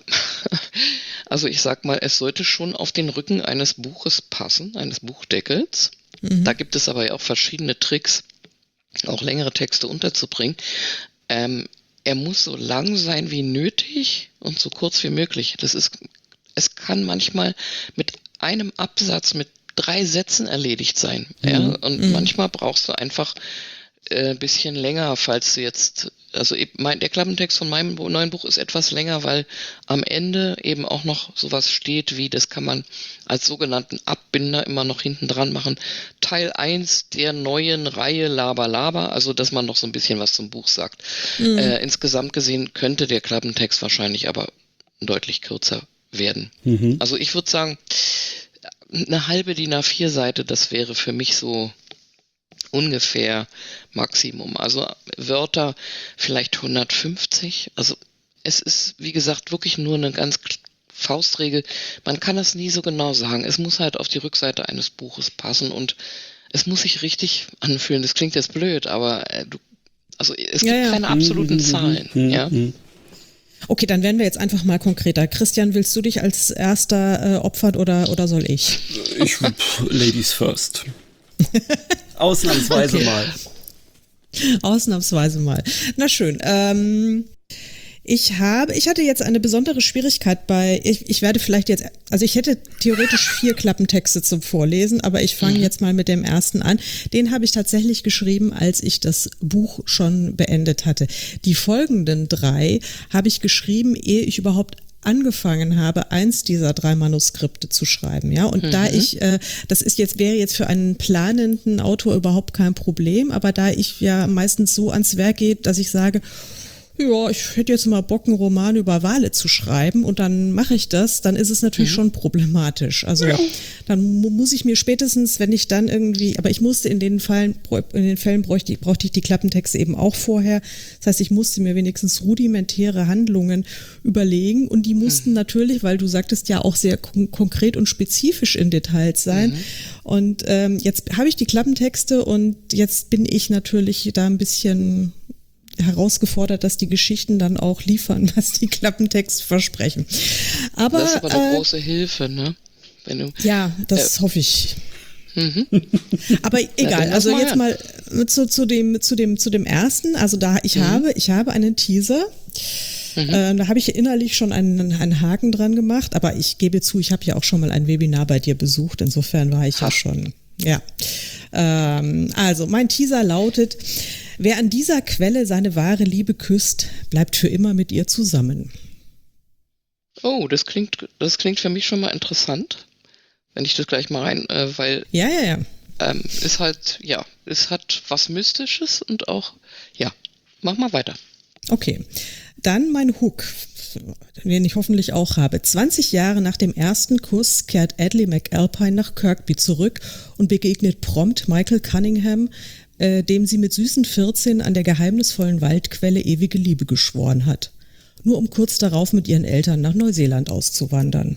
Also ich sag mal, es sollte schon auf den Rücken eines Buches passen, eines Buchdeckels. Mhm. Da gibt es aber ja auch verschiedene Tricks, auch längere Texte unterzubringen. Ähm, er muss so lang sein wie nötig und so kurz wie möglich. Das ist, es kann manchmal mit einem Absatz, mit drei Sätzen erledigt sein. Mhm. Ja? Und mhm. manchmal brauchst du einfach ein äh, bisschen länger, falls du jetzt, also mein, der Klappentext von meinem neuen Buch ist etwas länger, weil am Ende eben auch noch sowas steht wie, das kann man als sogenannten Abbinder immer noch hinten dran machen, Teil eins der neuen Reihe Laber Laber, also dass man noch so ein bisschen was zum Buch sagt. Mhm. Äh, insgesamt gesehen könnte der Klappentext wahrscheinlich aber deutlich kürzer werden. Mhm. Also ich würde sagen, eine halbe D I N A vier Seite, das wäre für mich so ungefähr Maximum. Also Wörter vielleicht hundertfünfzig. Also es ist, wie gesagt, wirklich nur eine ganz Faustregel. Man kann das nie so genau sagen. Es muss halt auf die Rückseite eines Buches passen und es muss sich richtig anfühlen. Das klingt jetzt blöd, aber äh, du, also es gibt ja, ja. keine absoluten Zahlen. Ja. Okay, dann werden wir jetzt einfach mal konkreter. Christian, willst du dich als erster äh, opfern oder, oder soll ich? Ich, Ladies first. Ausnahmsweise okay. mal. Ausnahmsweise mal. Na schön. Ähm, ich habe, ich hatte jetzt eine besondere Schwierigkeit bei, ich, ich werde vielleicht jetzt, also ich hätte theoretisch vier Klappentexte zum Vorlesen, aber ich fange mhm. jetzt mal mit dem ersten an. Den habe ich tatsächlich geschrieben, als ich das Buch schon beendet hatte. Die folgenden drei habe ich geschrieben, ehe ich überhaupt angefangen habe, eins dieser drei Manuskripte zu schreiben, ja, und mhm. da ich, äh, das ist jetzt, wäre jetzt für einen planenden Autor überhaupt kein Problem, aber da ich ja meistens so ans Werk gehe, dass ich sage, ja, ich hätte jetzt mal Bock, einen Roman über Wale zu schreiben und dann mache ich das, dann ist es natürlich mhm. schon problematisch. Also ja. dann mu- muss ich mir spätestens, wenn ich dann irgendwie, aber ich musste in den Fällen, in den Fällen bräuchte ich, brauchte ich die Klappentexte eben auch vorher. Das heißt, ich musste mir wenigstens rudimentäre Handlungen überlegen und die mussten mhm. natürlich, weil du sagtest ja auch sehr kon- konkret und spezifisch in Details sein. Mhm. Und ähm, jetzt habe ich die Klappentexte und jetzt bin ich natürlich da ein bisschen herausgefordert, dass die Geschichten dann auch liefern, was die Klappentexte versprechen. Aber, das ist aber eine äh, große Hilfe, ne? Wenn du, ja, das äh, hoffe ich. Mhm. Aber egal, Na, also mal jetzt an. mal zu, zu dem, zu dem, zu dem ersten. Also da, ich mhm. habe, ich habe einen Teaser. Mhm. Äh, da habe ich innerlich schon einen, einen Haken dran gemacht, aber ich gebe zu, ich habe ja auch schon mal ein Webinar bei dir besucht. Insofern war ich ha. ja schon, ja. Ähm, also mein Teaser lautet: Wer an dieser Quelle seine wahre Liebe küsst, bleibt für immer mit ihr zusammen. Oh, das klingt, das klingt für mich schon mal interessant, wenn ich das gleich mal rein, äh, weil ja, ja, ja. Ähm, ist halt, ja, es hat was Mystisches und auch, ja, mach mal weiter. Okay, dann mein Hook, den ich hoffentlich auch habe. zwanzig Jahre nach dem ersten Kuss kehrt Adley McAlpine nach Kirkby zurück und begegnet prompt Michael Cunningham, äh, dem sie mit süßen vierzehn an der geheimnisvollen Waldquelle ewige Liebe geschworen hat. Nur um kurz darauf mit ihren Eltern nach Neuseeland auszuwandern.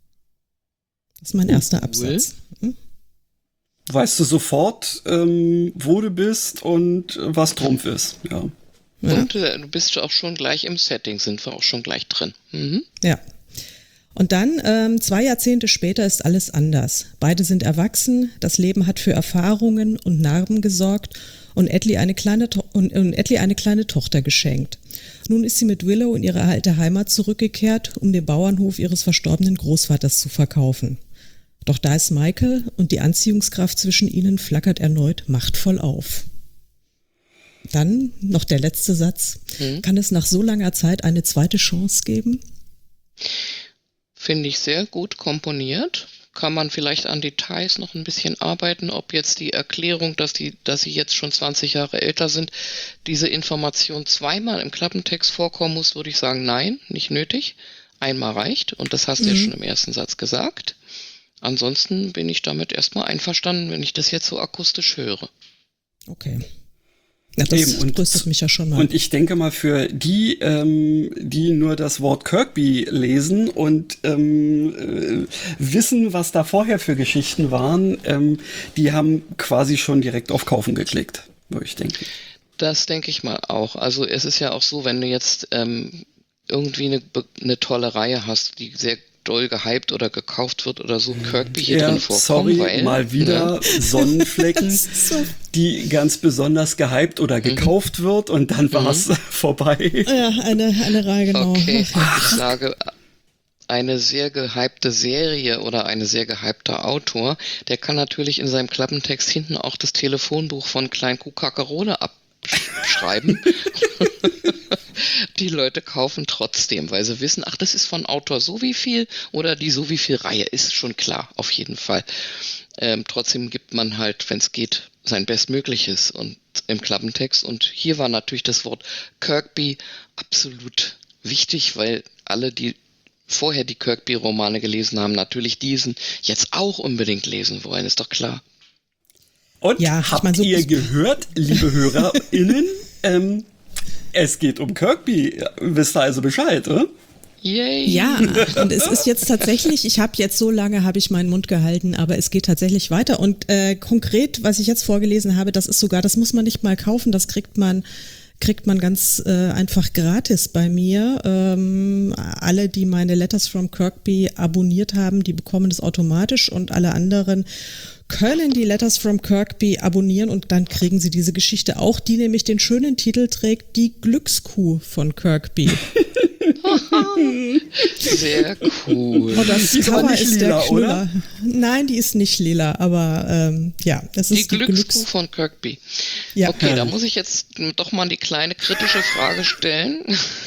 Das ist mein oh, erster cool. Absatz. Hm? Weißt du sofort, ähm, wo du bist und äh, was Trumpf ist, ja. Ja. Und äh, du bist auch schon gleich im Setting, sind wir auch schon gleich drin. Mhm. Ja. Und dann, ähm, zwei Jahrzehnte später ist alles anders. Beide sind erwachsen, das Leben hat für Erfahrungen und Narben gesorgt und Adley eine kleine, to- und, und Adley eine kleine Tochter geschenkt. Nun ist sie mit Willow in ihre alte Heimat zurückgekehrt, um den Bauernhof ihres verstorbenen Großvaters zu verkaufen. Doch da ist Michael und die Anziehungskraft zwischen ihnen flackert erneut machtvoll auf. Dann noch der letzte Satz. Mhm. Kann es nach so langer Zeit eine zweite Chance geben? Finde ich sehr gut komponiert. Kann man vielleicht an Details noch ein bisschen arbeiten, ob jetzt die Erklärung, dass die, dass sie jetzt schon zwanzig Jahre älter sind, diese Information zweimal im Klappentext vorkommen muss, würde ich sagen, nein, nicht nötig. Einmal reicht und das hast du mhm. ja schon im ersten Satz gesagt. Ansonsten bin ich damit erstmal einverstanden, wenn ich das jetzt so akustisch höre. Okay. Ja, das Eben, und, tröstet mich ja schon mal. Und ich denke mal, für die, ähm, die nur das Wort Kirkby lesen und ähm, äh, wissen, was da vorher für Geschichten waren, ähm, die haben quasi schon direkt auf Kaufen geklickt, würde ich denken. Das denke ich mal auch. Also es ist ja auch so, wenn du jetzt ähm, irgendwie eine, eine tolle Reihe hast, die sehr doll gehypt oder gekauft wird oder so, Kirkby hier ja, drin vorkommen. Sorry, weil, mal wieder ne? Sonnenflecken, so. die ganz besonders gehypt oder gekauft mhm. wird und dann war es mhm. vorbei. Ja, eine, eine Reihe, genau. Okay, ich sage, eine sehr gehypte Serie oder ein sehr gehypter Autor, der kann natürlich in seinem Klappentext hinten auch das Telefonbuch von Klein Kuh Kakerole abschreiben. Die Leute kaufen trotzdem, weil sie wissen, ach, das ist von Autor so wie viel oder die so wie viel Reihe, ist schon klar, auf jeden Fall. Ähm, trotzdem gibt man halt, wenn es geht, sein Bestmögliches und im Klappentext. Und hier war natürlich das Wort Kirkby absolut wichtig, weil alle, die vorher die Kirkby-Romane gelesen haben, natürlich diesen jetzt auch unbedingt lesen wollen, ist doch klar. Und ja, habt ich mein, so ihr gehört, liebe HörerInnen, ähm, es geht um Kirkby. Wisst ihr also Bescheid, oder? Yay. Ja, und es ist jetzt tatsächlich, ich habe jetzt so lange, habe ich meinen Mund gehalten, aber es geht tatsächlich weiter. Und äh, konkret, was ich jetzt vorgelesen habe, das ist sogar, das muss man nicht mal kaufen, das kriegt man kriegt man ganz äh, einfach gratis bei mir. Ähm, alle, die meine Letters from Kirkby abonniert haben, die bekommen das automatisch und alle anderen können die Letters from Kirkby abonnieren und dann kriegen sie diese Geschichte auch, die nämlich den schönen Titel trägt, die Glückskuh von Kirkby. Sehr cool. Oh, das Die ist aber Cover nicht ist lila, der Knüller. Nein, die ist nicht lila, aber ähm, ja, das ist Die die, Glückskuh Glücks... von Kirkby. Ja. Okay, da muss ich jetzt doch mal die kleine kritische Frage stellen.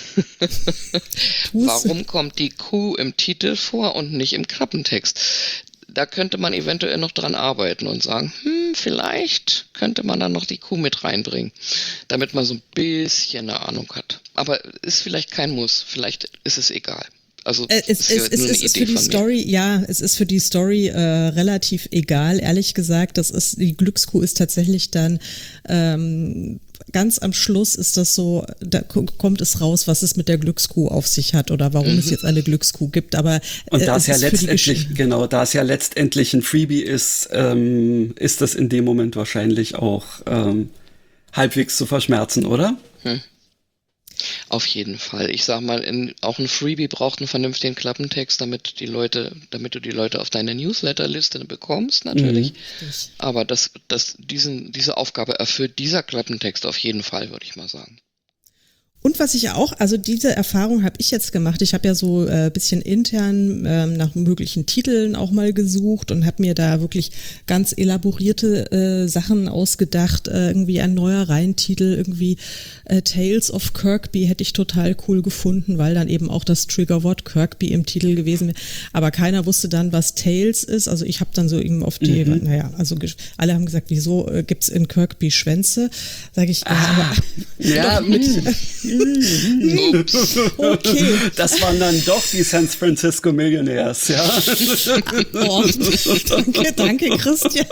Tu's. Warum kommt die Kuh im Titel vor und nicht im Klappentext? Da könnte man eventuell noch dran arbeiten und sagen, hm, vielleicht könnte man dann noch die Kuh mit reinbringen, damit man so ein bisschen eine Ahnung hat. Aber ist vielleicht kein Muss, vielleicht ist es egal. Also Äh, es, ist es, ja es, nur eine es ist Idee für die von mir. Story, ja, es ist für die Story äh, relativ egal, ehrlich gesagt. Das ist, die Glückskuh ist tatsächlich dann ähm, ganz am Schluss ist das so, da k- kommt es raus, was es mit der Glückskuh auf sich hat oder warum Mhm. es jetzt eine Glückskuh gibt. Aber Und äh, da es es ja ist für die letztendlich, Gesch- genau, da es ja letztendlich ein Freebie ist, ähm, ist das in dem Moment wahrscheinlich auch ähm, halbwegs zu verschmerzen, oder? Auf jeden Fall. Ich sag mal, in, auch ein Freebie braucht einen vernünftigen Klappentext, damit die Leute, damit du die Leute auf deine Newsletterliste bekommst, natürlich. Aber das, das, diesen, diese Aufgabe erfüllt dieser Klappentext auf jeden Fall, würde ich mal sagen. Und was ich auch, also diese Erfahrung habe ich jetzt gemacht. Ich habe ja so ein äh, bisschen intern ähm, nach möglichen Titeln auch mal gesucht und habe mir da wirklich ganz elaborierte äh, Sachen ausgedacht. Äh, irgendwie ein neuer Reihentitel, irgendwie äh, Tales of Kirkby hätte ich total cool gefunden, weil dann eben auch das Triggerwort Kirkby im Titel gewesen wäre. Aber keiner wusste dann, was Tales ist. Also ich habe dann so eben auf die, Mhm. naja, also gesch- alle haben gesagt, wieso äh, gibt's in Kirkby Schwänze? Sage ich, ja, aber Ja, mit, Ups. okay. das waren dann doch die San Francisco Millionaires, ja. Oh, danke, danke, Christian.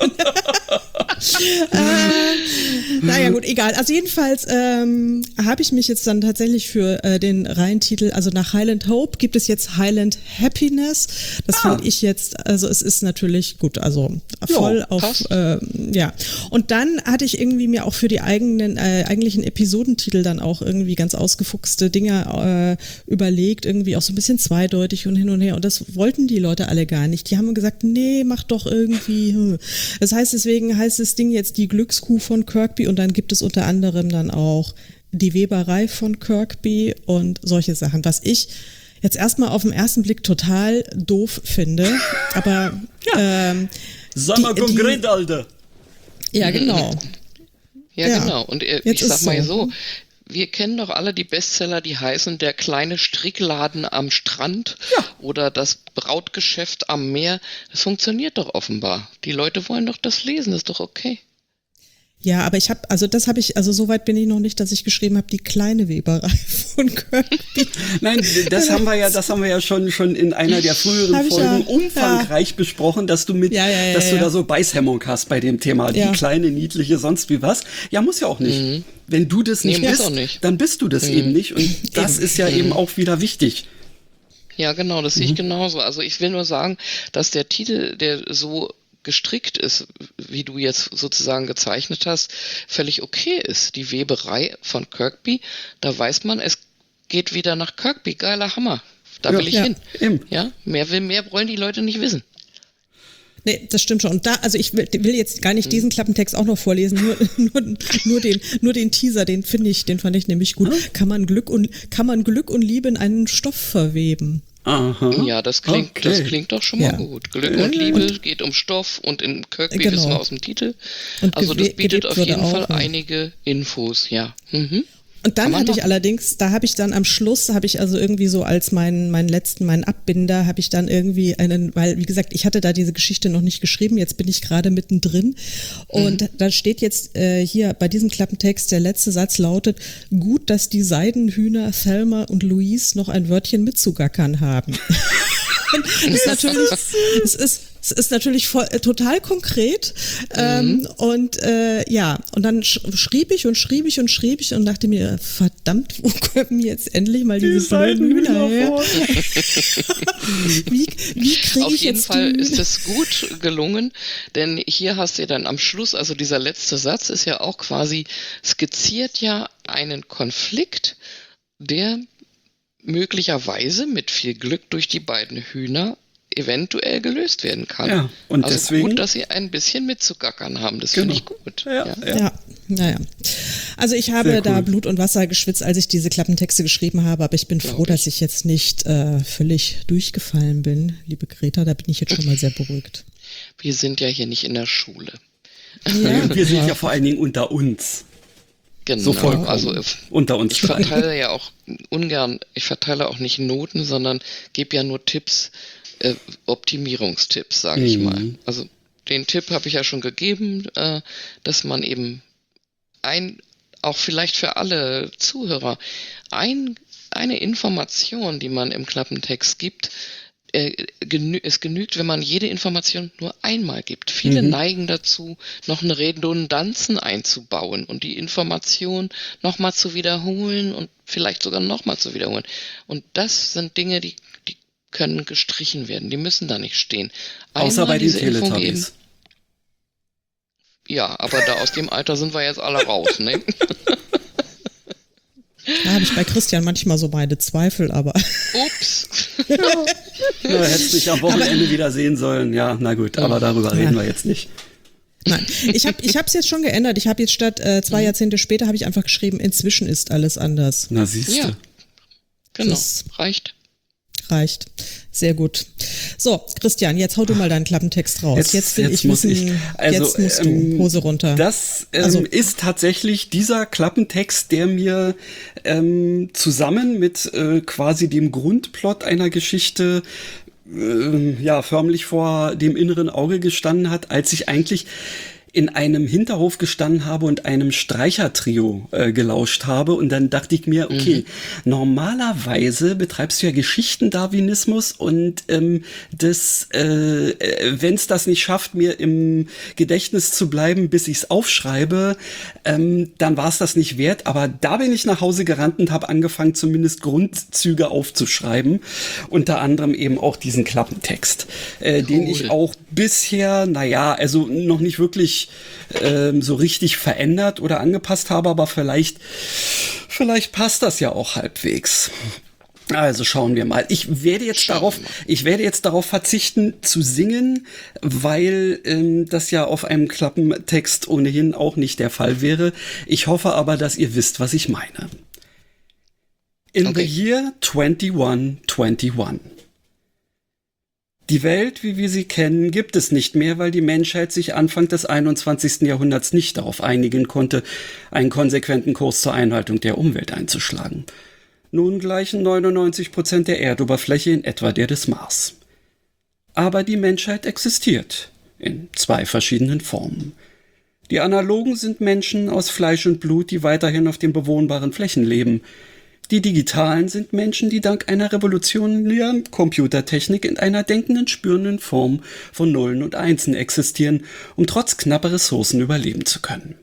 äh, naja, gut, egal. Also jedenfalls ähm, habe ich mich jetzt dann tatsächlich für äh, den Reihentitel, also nach Highland Hope gibt es jetzt Highland Happiness. Das Ah. finde ich jetzt, also es ist natürlich gut, also voll Ja, auf, passt. äh, ja. Und dann hatte ich irgendwie mir auch für die eigenen, äh, eigentlichen Episodentitel dann auch irgendwie ganz ausgefuchste Dinge äh, überlegt, irgendwie auch so ein bisschen zweideutig und hin und her. Und das wollten die Leute alle gar nicht. Die haben gesagt, nee, mach doch irgendwie. hm. Das heißt, deswegen heißt das Ding jetzt die Glückskuh von Kirkby und dann gibt es unter anderem dann auch die Weberei von Kirkby und solche Sachen, was ich jetzt erstmal auf den ersten Blick total doof finde. Aber ähm, Sag mal Die- konkret, Alter. ja, genau. Ja, Ja. genau. Und äh, Jetzt ich sag ist mal so. so, wir kennen doch alle die Bestseller, die heißen Der kleine Strickladen am Strand oder das Brautgeschäft am Meer. Das funktioniert doch offenbar. Die Leute wollen doch das lesen, das ist doch okay. Ja, aber ich habe, also das habe ich, also so weit bin ich noch nicht, dass ich geschrieben habe, die kleine Weberei von Kirkby. Nein, das haben wir ja, das haben wir ja schon schon in einer der früheren Hab ich Folgen ja, umfangreich besprochen, dass du mit, Ja, ja, ja, dass du ja. da so Beißhemmung hast bei dem Thema, Ja. die kleine niedliche sonst wie was. Ja, muss ja auch nicht. Wenn du das Nee, nicht muss bist, auch nicht. dann bist du das eben nicht und das ist ja eben auch wieder wichtig. Ja, genau, das sehe ich genauso. Also ich will nur sagen, dass der Titel, der so gestrickt ist, wie du jetzt sozusagen gezeichnet hast, völlig okay ist. Die Weberei von Kirkby, da weiß man, es geht wieder nach Kirkby. Geiler Hammer. Da Ja, will ich ja, hin. eben. Ja, mehr will, mehr wollen die Leute nicht wissen. Nee, das stimmt schon. Und da, also ich will, will jetzt gar nicht diesen Klappentext auch noch vorlesen, nur, nur, nur den, nur den Teaser, den finde ich, den fand ich nämlich gut. Kann man Glück und, kann man Glück und Liebe in einen Stoff verweben? Aha. Ja, das klingt, Okay. das klingt doch schon mal Ja. gut. Glück und Liebe geht um Stoff und in Kirkby Genau. wissen wir aus dem Titel. Und Also das gewe- bietet gelebt auf wurde jeden auch, Fall ja. einige Infos, ja. Mhm. Und dann Kann man hatte ich machen. allerdings, da habe ich dann am Schluss, habe ich also irgendwie so als meinen meinen letzten, meinen Abbinder, habe ich dann irgendwie einen, weil wie gesagt, ich hatte da diese Geschichte noch nicht geschrieben, jetzt bin ich gerade mittendrin und Mhm. da steht jetzt äh, hier bei diesem Klappentext, der letzte Satz lautet, gut, dass die Seidenhühner Thelma und Louise noch ein Wörtchen mitzugackern haben. Das ist natürlich, es ist, es ist natürlich voll, äh, total konkret. Ähm, und äh, ja, und dann sch schrieb ich und schrieb ich und schrieb ich und dachte mir, verdammt, wo kommen jetzt endlich mal diese blöden Hühner her? Wie, wie kriege Auf ich jeden jetzt Fall die ist Hühner? es gut gelungen, denn hier hast du dann am Schluss, also dieser letzte Satz ist ja auch quasi, skizziert ja einen Konflikt, der möglicherweise mit viel Glück durch die beiden Hühner eventuell gelöst werden kann. Ja, und also deswegen gut, dass sie ein bisschen mitzugackern haben. Das genau. finde ich gut. Ja, ja. ja. Ja, naja. Also ich habe Sehr da cool. Blut und Wasser geschwitzt, als ich diese Klappentexte geschrieben habe, aber ich bin Glaub froh, ich. dass ich jetzt nicht äh, völlig durchgefallen bin, liebe Greta. Da bin ich jetzt schon mal sehr beruhigt. Wir sind ja hier nicht in der Schule. Und wir sind ja vor allen Dingen unter uns. Genau. So vollkommen. Also äh, Unter uns ich drei. verteile ja auch ungern, ich verteile auch nicht Noten, sondern gebe ja nur Tipps, äh, Optimierungstipps, sage ich Mhm. mal. Also den Tipp habe ich ja schon gegeben, äh, dass man eben ein, auch vielleicht für alle Zuhörer, ein, eine Information, die man im Klappentext gibt, äh, genü es genügt, wenn man jede Information nur einmal gibt. Viele Mhm. neigen dazu, noch eine Redundanzen einzubauen und die Information nochmal zu wiederholen und vielleicht sogar nochmal zu wiederholen. Und das sind Dinge, die, die können gestrichen werden. Die müssen da nicht stehen. Außer Einmal bei den diese Info geben. Teletubbies. Ja, aber da aus dem Alter sind wir jetzt alle raus, ne? Da habe ich bei Christian manchmal so meine Zweifel, aber Ups. Ja, hättest dich am Wochenende wieder sehen sollen. Ja, na gut, aber darüber Ja. reden wir jetzt nicht. nein. Ich habe ich es jetzt schon geändert. Ich habe jetzt statt äh, zwei Jahrzehnte später habe ich einfach geschrieben, inzwischen ist alles anders. Na, siehst du. Ja, genau, Das- reicht. Reicht. Sehr gut. So, Christian, jetzt hau du mal deinen Klappentext raus. Jetzt, will ich muss wissen, ich. Also, jetzt musst du, ähm, Hose runter. Das ähm, Also- ist tatsächlich dieser Klappentext, der mir ähm, zusammen mit äh, quasi dem Grundplot einer Geschichte ähm, ja förmlich vor dem inneren Auge gestanden hat, als ich eigentlich in einem Hinterhof gestanden habe und einem Streichertrio äh, gelauscht habe. Und dann dachte ich mir, okay, mhm. normalerweise betreibst du ja Geschichtendarwinismus und ähm, das, äh, wenn es das nicht schafft, mir im Gedächtnis zu bleiben, bis ich es aufschreibe, ähm, dann war es das nicht wert. Aber da bin ich nach Hause gerannt und habe angefangen, zumindest Grundzüge aufzuschreiben. Unter anderem eben auch diesen Klappentext, äh, cool. den ich auch bisher, naja, also noch nicht wirklich ähm, so richtig verändert oder angepasst habe, aber vielleicht, vielleicht passt das ja auch halbwegs. Also schauen wir mal. Ich werde jetzt schauen darauf, ich werde jetzt darauf verzichten zu singen, weil ähm, das ja auf einem Klappentext ohnehin auch nicht der Fall wäre. Ich hoffe aber, dass ihr wisst, was ich meine. In okay. the year twenty-one twenty-one. Die Welt, wie wir sie kennen, gibt es nicht mehr, weil die Menschheit sich Anfang des einundzwanzigsten Jahrhunderts nicht darauf einigen konnte, einen konsequenten Kurs zur Einhaltung der Umwelt einzuschlagen. Nun gleichen neunundneunzig Prozent der Erdoberfläche in etwa der des Mars. Aber die Menschheit existiert in zwei verschiedenen Formen. Die Analogen sind Menschen aus Fleisch und Blut, die weiterhin auf den bewohnbaren Flächen leben. Die Digitalen sind Menschen, die dank einer revolutionären Computertechnik in einer denkenden, spürenden Form von Nullen und Einsen existieren, um trotz knapper Ressourcen überleben zu können.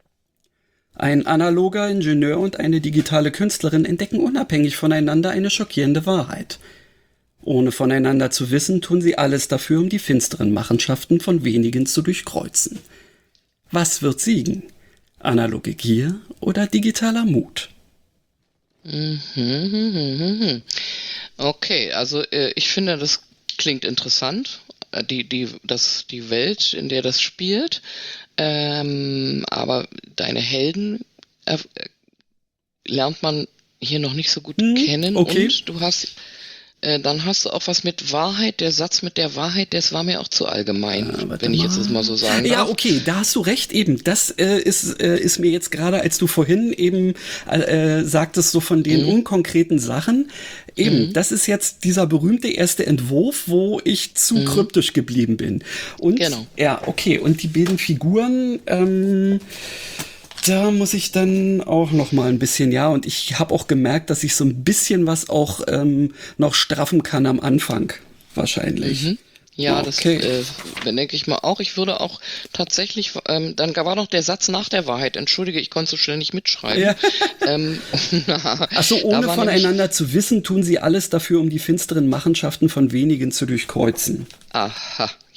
Ein analoger Ingenieur und eine digitale Künstlerin entdecken unabhängig voneinander eine schockierende Wahrheit. Ohne voneinander zu wissen, tun sie alles dafür, um die finsteren Machenschaften von wenigen zu durchkreuzen. Was wird siegen? Analoge Gier oder digitaler Mut? Okay, also äh, ich finde, das klingt interessant, die, die, das, die Welt, in der das spielt, ähm, aber deine Helden äh, lernt man hier noch nicht so gut hm, kennen okay. und du hast... Dann hast du auch was mit Wahrheit. Der Satz mit der Wahrheit, das war mir auch zu allgemein, ja, wenn ich jetzt das mal so sagen darf. Ja, okay, da hast du recht eben. Das äh, ist, äh, ist mir jetzt gerade, als du vorhin eben äh, sagtest, so von den mhm. unkonkreten Sachen, eben, mhm. das ist jetzt dieser berühmte erste Entwurf, wo ich zu mhm. kryptisch geblieben bin. Und, genau. Ja, okay, und die beiden Figuren, ähm, da muss ich dann auch noch mal ein bisschen, ja, und ich habe auch gemerkt, dass ich so ein bisschen was auch ähm, noch straffen kann am Anfang, wahrscheinlich. Mhm. Ja, okay. das äh, denke ich mal auch. Ich würde auch tatsächlich, ähm, dann war noch der Satz nach der Wahrheit. Entschuldige, ich konnte so schnell nicht mitschreiben. Ja. ähm, Achso, ohne voneinander nämlich, zu wissen, tun sie alles dafür, um die finsteren Machenschaften von wenigen zu durchkreuzen. Aha,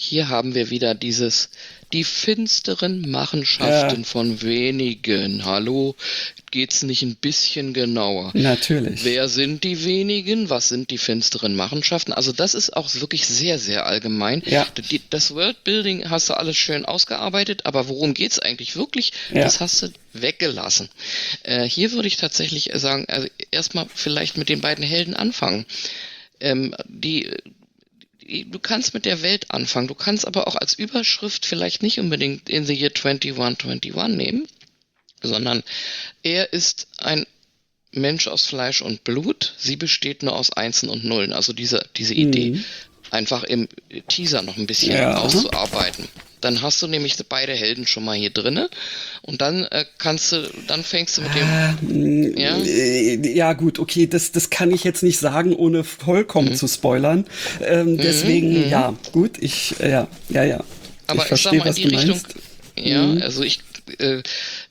hier haben wir wieder dieses, die finsteren Machenschaften Ja. von wenigen. Hallo, geht's nicht ein bisschen genauer? Natürlich. Wer sind die wenigen? Was sind die finsteren Machenschaften? Also das ist auch wirklich sehr, sehr allgemein. Ja. Die, das Worldbuilding hast du alles schön ausgearbeitet, aber worum geht's eigentlich wirklich? Ja. Das hast du weggelassen. Äh, hier würde ich tatsächlich sagen, also erstmal vielleicht mit den beiden Helden anfangen. Ähm, die, die, du kannst mit der Welt anfangen, du kannst aber auch als Überschrift vielleicht nicht unbedingt in the year einundzwanzig einundzwanzig nehmen, sondern er ist ein Mensch aus Fleisch und Blut, sie besteht nur aus Einsen und Nullen. Also diese, diese Idee Mhm. einfach im Teaser noch ein bisschen Ja. auszuarbeiten. Dann hast du nämlich beide Helden schon mal hier drinne und dann äh, kannst du, dann fängst du mit dem, ja, Äh, Ja, gut, okay, das, das kann ich jetzt nicht sagen, ohne vollkommen Mhm. zu spoilern. Ähm, deswegen, ja, gut, ich, äh, ja, ja, ja. aber ich, ich sag verstehe, mal in was die du Richtung, meinst. ja, Mhm. also ich, äh,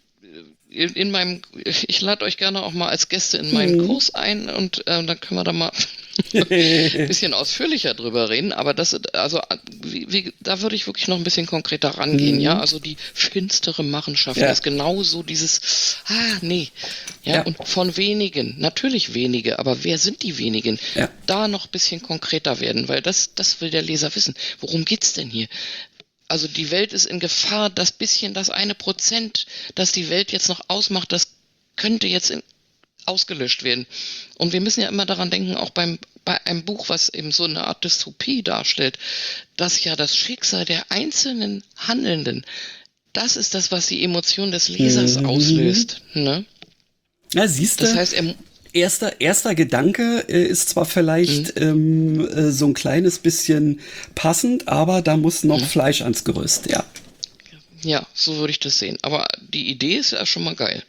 in, in meinem, ich lade euch gerne auch mal als Gäste in meinen Mhm. Kurs ein und äh, dann können wir da mal ein bisschen ausführlicher drüber reden, aber das, also wie, wie, da würde ich wirklich noch ein bisschen konkreter rangehen, Mhm. ja, also die finstere Machenschaft Ja. ist genauso dieses, ah, nee, ja, Ja. und von wenigen, natürlich wenige, aber wer sind die wenigen? Ja. Da noch ein bisschen konkreter werden, weil das, das will der Leser wissen. Worum geht's denn hier? Also die Welt ist in Gefahr, das bisschen, das eine Prozent, das die Welt jetzt noch ausmacht, das könnte jetzt in, ausgelöscht werden. Und wir müssen ja immer daran denken, auch beim, bei einem Buch, was eben so eine Art Dystopie darstellt, dass ja das Schicksal der einzelnen Handelnden, das ist das, was die Emotion des Lesers Mhm. auslöst. Ne? Ja, siehst du, Das heißt, er, erster, erster Gedanke äh, ist zwar vielleicht ähm, äh, so ein kleines bisschen passend, aber da muss noch Fleisch ans Gerüst, ja. ja, so würde ich das sehen. Aber die Idee ist ja schon mal geil.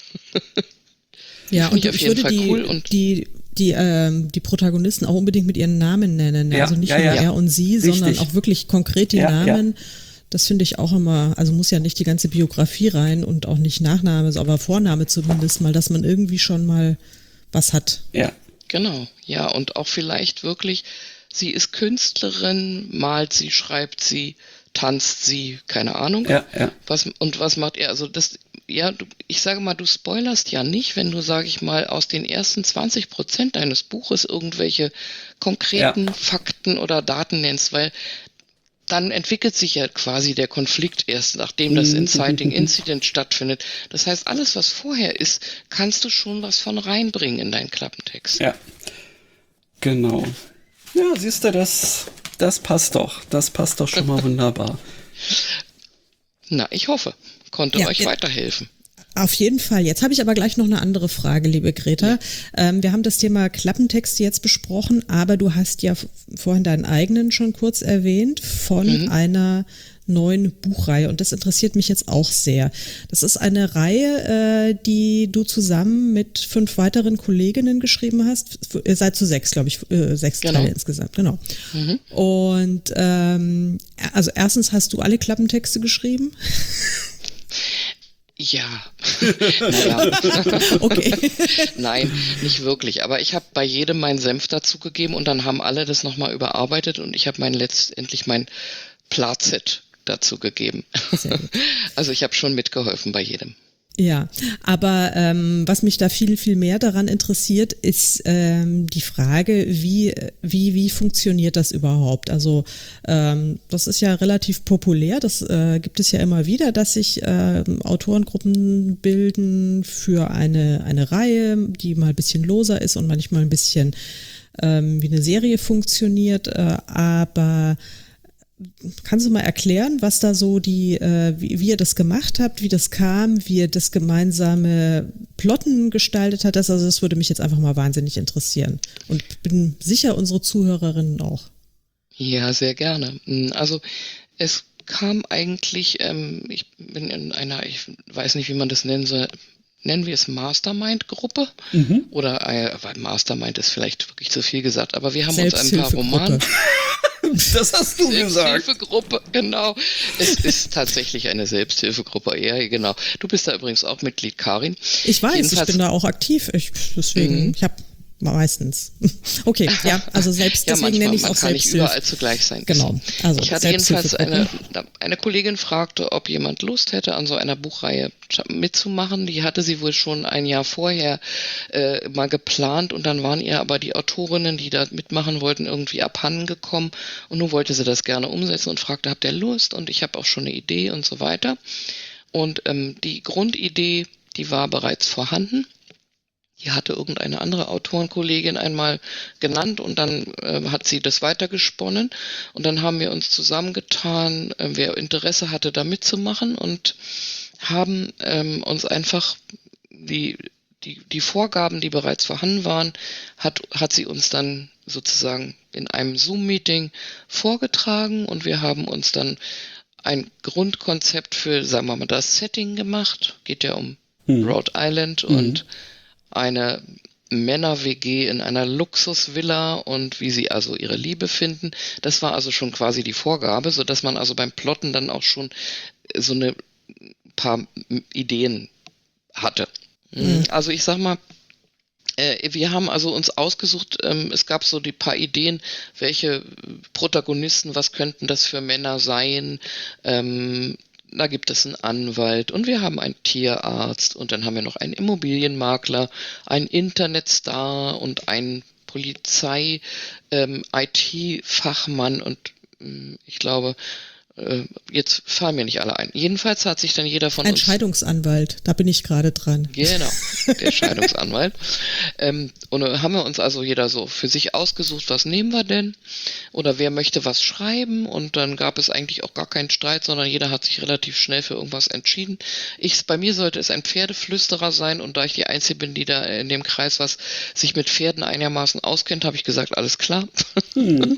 Ja, Finde und ich auf ich jeden würde Fall die, cool und- die, die, ähm, die Protagonisten auch unbedingt mit ihren Namen nennen. Ja, Also nicht ja, nur ja. er und sie, Richtig. sondern auch wirklich konkret die Ja, Namen. Das finde ich auch immer, also muss ja nicht die ganze Biografie rein und auch nicht Nachname, aber Vorname zumindest mal, dass man irgendwie schon mal was hat. Ja, Genau, ja, und auch vielleicht wirklich, sie ist Künstlerin, malt sie, schreibt sie, tanzt sie, keine Ahnung. ja, ja. Was, und was macht er? Also das, ja, du, ich sage mal, du spoilerst ja nicht, wenn du, sage ich mal, aus den ersten zwanzig Prozent deines Buches irgendwelche konkreten Ja. Fakten oder Daten nennst, weil dann entwickelt sich ja quasi der Konflikt erst, nachdem das Mhm. Inciting Incident stattfindet. Das heißt, alles, was vorher ist, kannst du schon was von reinbringen in deinen Klappentext. Ja, genau. Ja, siehst du, das, das passt doch. Das passt doch schon mal wunderbar. Na, ich hoffe, konnte Ja, euch ja. weiterhelfen. Auf jeden Fall. Jetzt habe ich aber gleich noch eine andere Frage, liebe Greta. Ähm, wir haben das Thema Klappentexte jetzt besprochen, aber du hast ja f- vorhin deinen eigenen schon kurz erwähnt von einer neuen Buchreihe und das interessiert mich jetzt auch sehr. Das ist eine Reihe, äh, die du zusammen mit fünf weiteren Kolleginnen geschrieben hast. F- Ihr seid zu sechs, glaube ich, äh, sechs Genau. Teile insgesamt, genau. Und ähm, also erstens hast du alle Klappentexte geschrieben. Ja. naja. Okay. Nein, nicht wirklich. Aber ich habe bei jedem meinen Senf dazugegeben und dann haben alle das nochmal überarbeitet und ich habe mein letztendlich mein Plazet dazugegeben. Sehr gut. Also ich habe schon mitgeholfen bei jedem. Ja, aber ähm, was mich da viel, viel mehr daran interessiert, ist ähm, die Frage, wie, wie, wie funktioniert das überhaupt? Also ähm, das ist ja relativ populär, das äh, gibt es ja immer wieder, dass sich ähm, Autorengruppen bilden für eine, eine Reihe, die mal ein bisschen loser ist und manchmal ein bisschen ähm, wie eine Serie funktioniert, äh, aber kannst du mal erklären, was da so die, äh, wie, wie ihr das gemacht habt, wie das kam, wie ihr das gemeinsame Plotten gestaltet habt? Das, also das würde mich jetzt einfach mal wahnsinnig interessieren. Und bin sicher, unsere Zuhörerinnen auch. Ja, sehr gerne. Also es kam eigentlich, ähm, ich bin in einer, ich weiß nicht, wie man das nennen soll, nennen wir es Mastermind-Gruppe? Mhm. Oder, äh, weil Mastermind ist vielleicht wirklich zu viel gesagt, aber wir haben uns ein paar Selbsthilfegruppe. Romane... Das hast du gesagt. Selbsthilfegruppe, genau. Es ist tatsächlich eine Selbsthilfegruppe, ja, genau. Du bist da übrigens auch Mitglied, Karin. Ich weiß, Jedenfalls- ich bin da auch aktiv. Ich, deswegen, Mhm. ich habe Meistens. Okay, ja, also selbst ja, deswegen nenne ich es auch Selbsthilfe. Man kann nicht überall zugleich sein. Genau. Also ich hatte jedenfalls eine, eine Kollegin fragte, ob jemand Lust hätte, an so einer Buchreihe mitzumachen. Die hatte sie wohl schon ein Jahr vorher äh, mal geplant und dann waren ihr aber die Autorinnen, die da mitmachen wollten, irgendwie abhanden gekommen und nun wollte sie das gerne umsetzen und fragte, habt ihr Lust? Und ich habe auch schon eine Idee und so weiter. Und ähm, die Grundidee, die war bereits vorhanden. Die hatte irgendeine andere Autorenkollegin einmal genannt und dann äh, hat sie das weitergesponnen und dann haben wir uns zusammengetan, äh, wer Interesse hatte, da mitzumachen und haben ähm, uns einfach die, die, die Vorgaben, die bereits vorhanden waren, hat, hat sie uns dann sozusagen in einem Zoom-Meeting vorgetragen und wir haben uns dann ein Grundkonzept für, sagen wir mal, das Setting gemacht. Geht ja um hm. Rhode Island hm. und eine Männer-W G in einer Luxusvilla und wie sie also ihre Liebe finden. Das war also schon quasi die Vorgabe, sodass man also beim Plotten dann auch schon so eine paar Ideen hatte. Mhm. Also ich sag mal, äh, wir haben also uns ausgesucht, ähm, es gab so die paar Ideen, welche Protagonisten, was könnten das für Männer sein, ähm, da gibt es einen Anwalt und wir haben einen Tierarzt und dann haben wir noch einen Immobilienmakler, einen Internetstar und einen Polizei-I T-Fachmann ähm, und ähm, ich glaube, äh, jetzt fallen mir nicht alle ein. Jedenfalls hat sich dann jeder von ein uns... Ein Scheidungsanwalt, da bin ich gerade dran. Genau, der Scheidungsanwalt. ähm, und dann haben wir uns also jeder so für sich ausgesucht, was nehmen wir denn? Oder wer möchte was schreiben? Und dann gab es eigentlich auch gar keinen Streit, sondern jeder hat sich relativ schnell für irgendwas entschieden. Ich, bei mir sollte es ein Pferdeflüsterer sein und da ich die Einzige bin, die da in dem Kreis was sich mit Pferden einigermaßen auskennt, habe ich gesagt, alles klar. Mhm.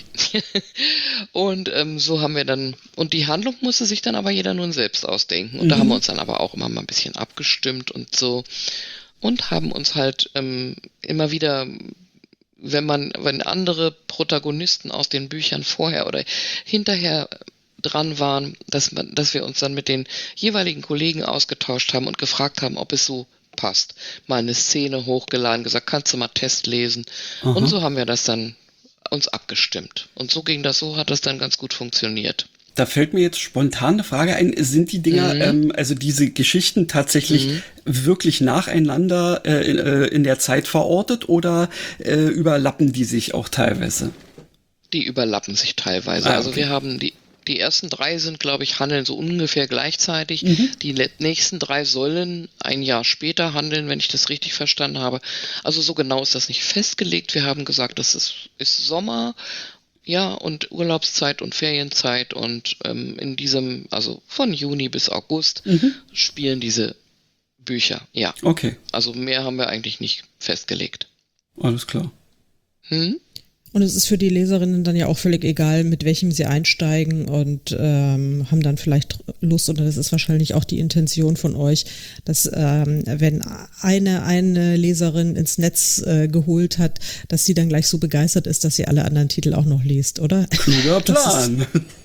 Und ähm, so haben wir dann und die Handlung musste sich dann aber jeder nun selbst ausdenken. Und mhm. da haben wir uns dann aber auch immer mal ein bisschen abgestimmt und so und haben uns halt ähm, immer wieder, wenn man, wenn andere Protagonisten aus den Büchern vorher oder hinterher dran waren, dass man, dass wir uns dann mit den jeweiligen Kollegen ausgetauscht haben und gefragt haben, ob es so passt. Mal eine Szene hochgeladen, gesagt, kannst du mal Test lesen? Aha. Und so haben wir das dann uns abgestimmt. Und so ging das, so hat das dann ganz gut funktioniert. Da fällt mir jetzt spontan eine Frage ein, sind die Dinger, mhm. ähm, also diese Geschichten tatsächlich mhm. wirklich nacheinander äh, in, äh, in der Zeit verortet oder äh, überlappen die sich auch teilweise? Die überlappen sich teilweise. Ah, okay. Also wir haben die Die ersten drei sind, glaube ich, handeln so ungefähr gleichzeitig. Mhm. Die nächsten drei sollen ein Jahr später handeln, wenn ich das richtig verstanden habe. Also so genau ist das nicht festgelegt. Wir haben gesagt, das ist, ist Sommer, ja, und Urlaubszeit und Ferienzeit und ähm, in diesem, also von Juni bis August mhm. spielen diese Bücher, ja. Okay. Also mehr haben wir eigentlich nicht festgelegt. Alles klar. Hm? Und es ist für die Leserinnen dann ja auch völlig egal, mit welchem sie einsteigen und ähm, haben dann vielleicht Lust, und das ist wahrscheinlich auch die Intention von euch, dass ähm, wenn eine eine Leserin ins Netz äh, geholt hat, dass sie dann gleich so begeistert ist, dass sie alle anderen Titel auch noch liest, oder? Kluger Plan.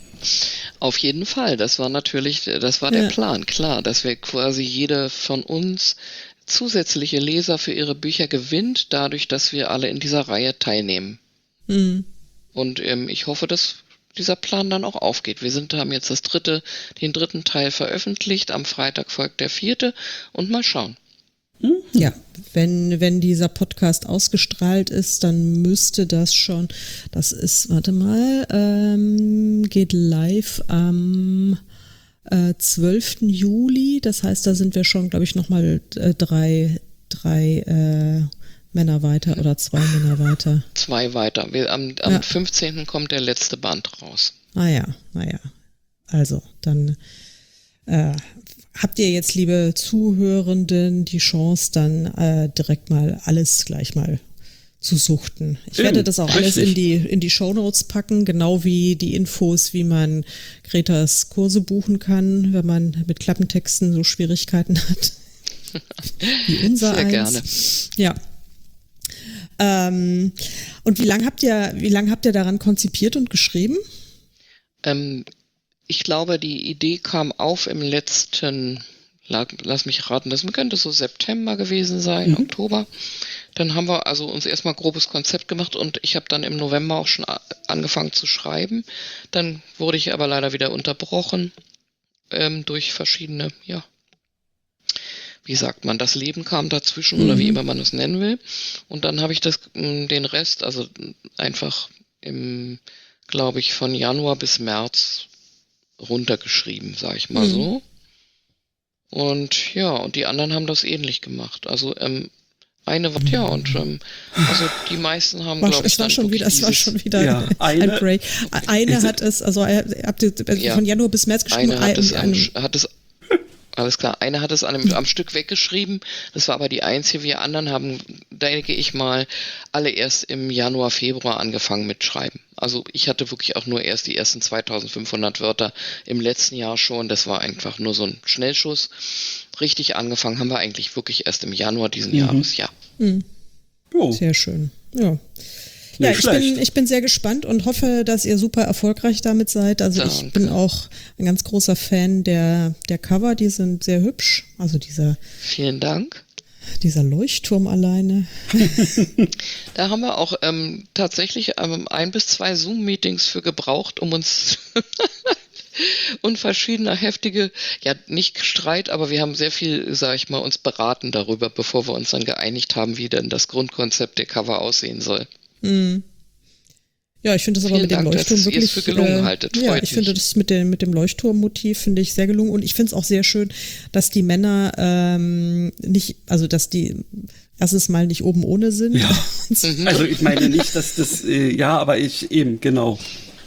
Auf jeden Fall, das war natürlich, das war ja. der Plan, klar, dass wir quasi jede von uns zusätzliche Leser für ihre Bücher gewinnt, dadurch, dass wir alle in dieser Reihe teilnehmen. Mhm. Und ähm, ich hoffe, dass dieser Plan dann auch aufgeht. Wir sind, haben jetzt das dritte, den dritten Teil veröffentlicht. Am Freitag folgt der vierte und mal schauen. Ja, wenn, wenn dieser Podcast ausgestrahlt ist, dann müsste das schon, das ist, warte mal, ähm, geht live am äh, zwölften Juli. Das heißt, da sind wir schon, glaube ich, nochmal äh, drei, drei äh, Männer weiter oder zwei Männer weiter? Zwei weiter. Wir, am am ja. fünfzehnten kommt der letzte Band raus. Ah ja, naja. Also, dann äh, habt ihr jetzt, liebe Zuhörenden, die Chance, dann äh, direkt mal alles gleich mal zu suchten. Ich werde das auch alles in die, in die Shownotes packen, genau wie die Infos, wie man Gretas Kurse buchen kann, wenn man mit Klappentexten so Schwierigkeiten hat. Wie unser Sehr eins. gerne. Ja. Ähm, und wie lange habt ihr, wie lange habt ihr daran konzipiert und geschrieben? Ähm, ich glaube, die Idee kam auf im letzten, lass mich raten, das könnte so September gewesen sein, mhm. Oktober. dann haben wir also uns erstmal ein grobes Konzept gemacht und ich habe dann im November auch schon a- angefangen zu schreiben. Dann wurde ich aber leider wieder unterbrochen ähm, durch verschiedene, ja, wie sagt man, das Leben kam dazwischen oder wie immer man es nennen will. Und dann habe ich das, mh, den Rest, also einfach im, glaube ich, von Januar bis März runtergeschrieben, sage ich mal Mhm. so. Und ja, und die anderen haben das ähnlich gemacht. Also ähm, eine war, ja, und ähm, also die meisten haben, War, glaube ich, es war dann schon wirklich wieder, es war dieses, schon wieder Ja, ein eine- Break. Eine hat es, also äh, habt ihr äh, Ja. von Januar bis März geschrieben. eine hat es, ein, am, hat es alles klar, eine hat es an einem, am Stück weggeschrieben, das war aber die einzige. Wir anderen haben, denke ich mal, alle erst im Januar, Februar angefangen mit Schreiben. Also ich hatte wirklich auch nur erst die ersten zweitausendfünfhundert Wörter im letzten Jahr schon. Das war einfach nur so ein Schnellschuss. Richtig angefangen haben wir eigentlich wirklich erst im Januar diesen Jahres, ja. Oh, Sehr schön. Ja. Ja, nicht ich schlecht. bin, ich bin sehr gespannt und hoffe, dass ihr super erfolgreich damit seid. Also ich Danke. bin auch ein ganz großer Fan der, der Cover, die sind sehr hübsch. Also dieser, Vielen Dank. dieser Leuchtturm alleine. Da haben wir auch ähm, tatsächlich ähm, ein bis zwei Zoom-Meetings für gebraucht, um uns und verschiedene heftige, ja nicht Streit, aber wir haben sehr viel, sage ich mal, uns beraten darüber, bevor wir uns dann geeinigt haben, wie denn das Grundkonzept der Cover aussehen soll. Ja, ich finde das aber Vielen mit dem Dank, Leuchtturm dass ihr wirklich es für gelungen äh, haltet. Ja, Freut ich finde mich. das mit dem mit dem Leuchtturmmotiv finde ich sehr gelungen und ich finde es auch sehr schön, dass die Männer ähm, nicht, also dass die erstens mal nicht oben ohne sind. Ja. Also ich meine nicht, dass das, äh, ja, aber ich eben, genau.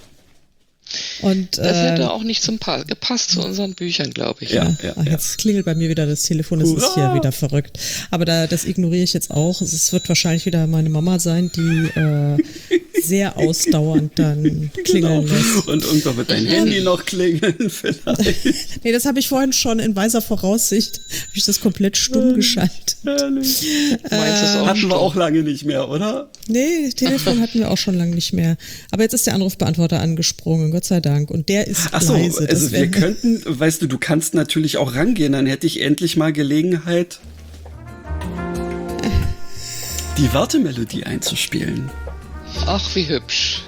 Und Das äh, hätte auch nicht zum Pa- gepasst zu unseren Büchern, glaube ich. Ja, ja, Ach, ja. jetzt klingelt bei mir wieder das Telefon, es ist Hurra! hier wieder verrückt. Aber da, das ignoriere ich jetzt auch. Es wird wahrscheinlich wieder meine Mama sein, die äh, sehr ausdauernd dann klingeln Genau. lässt. Und irgendwann wird dein Handy noch klingeln vielleicht. Nee, das habe ich vorhin schon in weiser Voraussicht, habe ich das komplett stumm geschaltet. Herrlich. Du meinst es auch Hatten stumm. wir auch lange nicht mehr, oder? Nee, Telefon hatten wir auch schon lange nicht mehr. Aber jetzt ist der Anrufbeantworter angesprungen, Gott sei Dank. Und der ist Ach so, leise. Das also wir wär- könnten, weißt du, du kannst natürlich auch rangehen, dann hätte ich endlich mal Gelegenheit, die Wartemelodie einzuspielen. Ach, wie hübsch.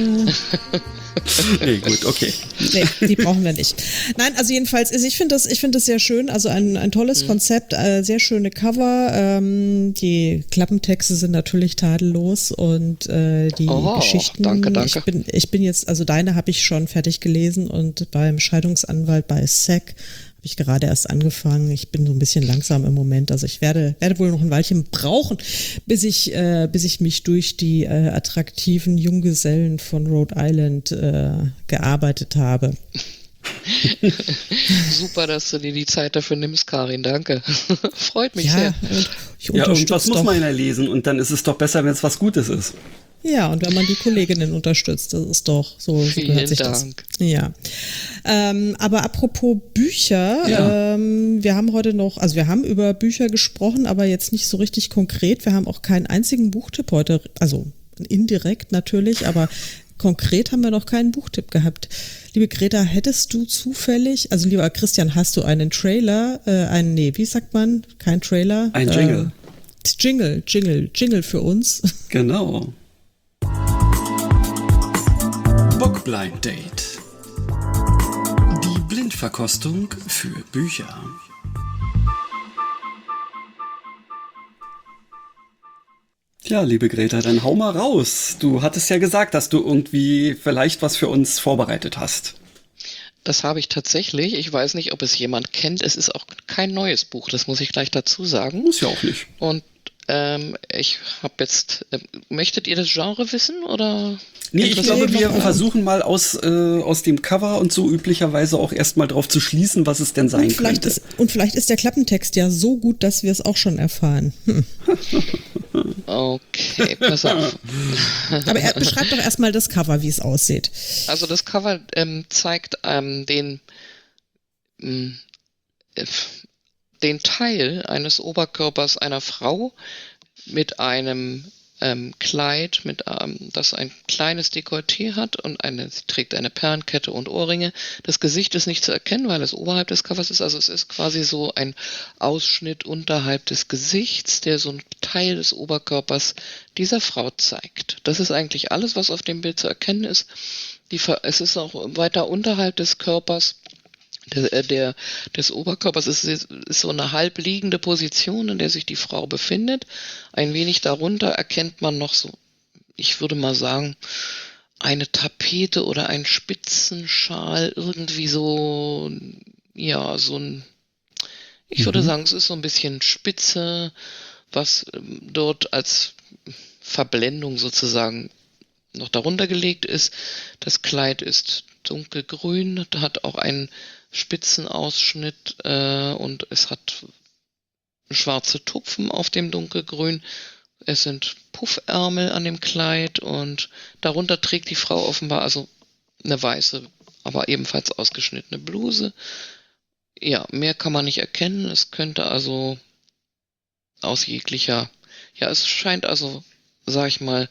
Nee, gut, okay. Nee, die brauchen wir nicht. Nein, also jedenfalls, also ich finde das, ich finde das sehr schön. Also ein, ein tolles Mhm. Konzept, äh, sehr schöne Cover. Ähm, die Klappentexte sind natürlich tadellos und äh, die Oh, Geschichten. danke, danke. Ich bin, ich bin jetzt, also deine habe ich schon fertig gelesen und beim Scheidungsanwalt bei S E C habe ich gerade erst angefangen. Ich bin so ein bisschen langsam im Moment. Also ich werde, werde wohl noch ein Weilchen brauchen, bis ich, äh, bis ich mich durch die äh, attraktiven Junggesellen von Rhode Island äh, gearbeitet habe. Super, dass du dir die Zeit dafür nimmst, Karin. Danke. Freut mich Ja, sehr. und ich Ja, irgendwas unterstütze muss doch. man ja lesen und dann ist es doch besser, wenn es was Gutes ist. Ja, und wenn man die Kolleginnen unterstützt, das ist doch so, so Vielen gehört sich Dank. das. Ja. Ähm, aber apropos Bücher, Ja. ähm, wir haben heute noch, also wir haben über Bücher gesprochen, aber jetzt nicht so richtig konkret. Wir haben auch keinen einzigen Buchtipp heute, also indirekt natürlich, aber konkret haben wir noch keinen Buchtipp gehabt. Liebe Greta, hättest du zufällig, also lieber Christian, hast du einen Trailer, äh, einen, nee, wie sagt man? Kein Trailer? Ein Jingle. Äh, Jingle, Jingle, Jingle für uns. Genau. Book Blind Date. Die Blindverkostung für Bücher. Ja, liebe Greta, dann hau mal raus. Du hattest ja gesagt, dass du irgendwie vielleicht was für uns vorbereitet hast. Das habe ich tatsächlich. Ich weiß nicht, ob es jemand kennt. Es ist auch kein neues Buch, das muss ich gleich dazu sagen. Muss ja auch nicht. Und ähm, ich habe jetzt, äh, möchtet ihr das Genre wissen oder? Nee, ich Interessiert- glaube, wir mal. versuchen mal aus, äh, aus dem Cover und so üblicherweise auch erstmal drauf zu schließen, was es denn sein Und vielleicht, könnte. ist, und vielleicht ist der Klappentext ja so gut, dass wir es auch schon erfahren. Hm. Okay, pass auf. Aber er beschreibt doch erstmal das Cover, wie es aussieht. Also das Cover ähm, zeigt ähm, den, ähm, äh, den Teil eines Oberkörpers einer Frau mit einem ähm, Kleid, mit, ähm, das ein kleines Dekolleté hat und eine, sie trägt eine Perlenkette und Ohrringe. Das Gesicht ist nicht zu erkennen, weil es oberhalb des Covers ist. Also es ist quasi so ein Ausschnitt unterhalb des Gesichts, der so einen Teil des Oberkörpers dieser Frau zeigt. Das ist eigentlich alles, was auf dem Bild zu erkennen ist. Die, es ist auch weiter unterhalb des Körpers, der, der, des Oberkörpers, es ist, ist so eine halb liegende Position, in der sich die Frau befindet. Ein wenig darunter erkennt man noch so, ich würde mal sagen, eine Tapete oder ein Spitzenschal, irgendwie so, ja, so ein, ich mhm. würde sagen, es ist so ein bisschen Spitze, was dort als Verblendung sozusagen noch darunter gelegt ist. Das Kleid ist dunkelgrün, hat auch einen Spitzenausschnitt äh, und es hat schwarze Tupfen auf dem dunkelgrün. Es sind Puffärmel an dem Kleid und darunter trägt die Frau offenbar also eine weiße, aber ebenfalls ausgeschnittene Bluse. Ja, mehr kann man nicht erkennen. Es könnte also aus jeglicher, ja, es scheint also, sag ich mal,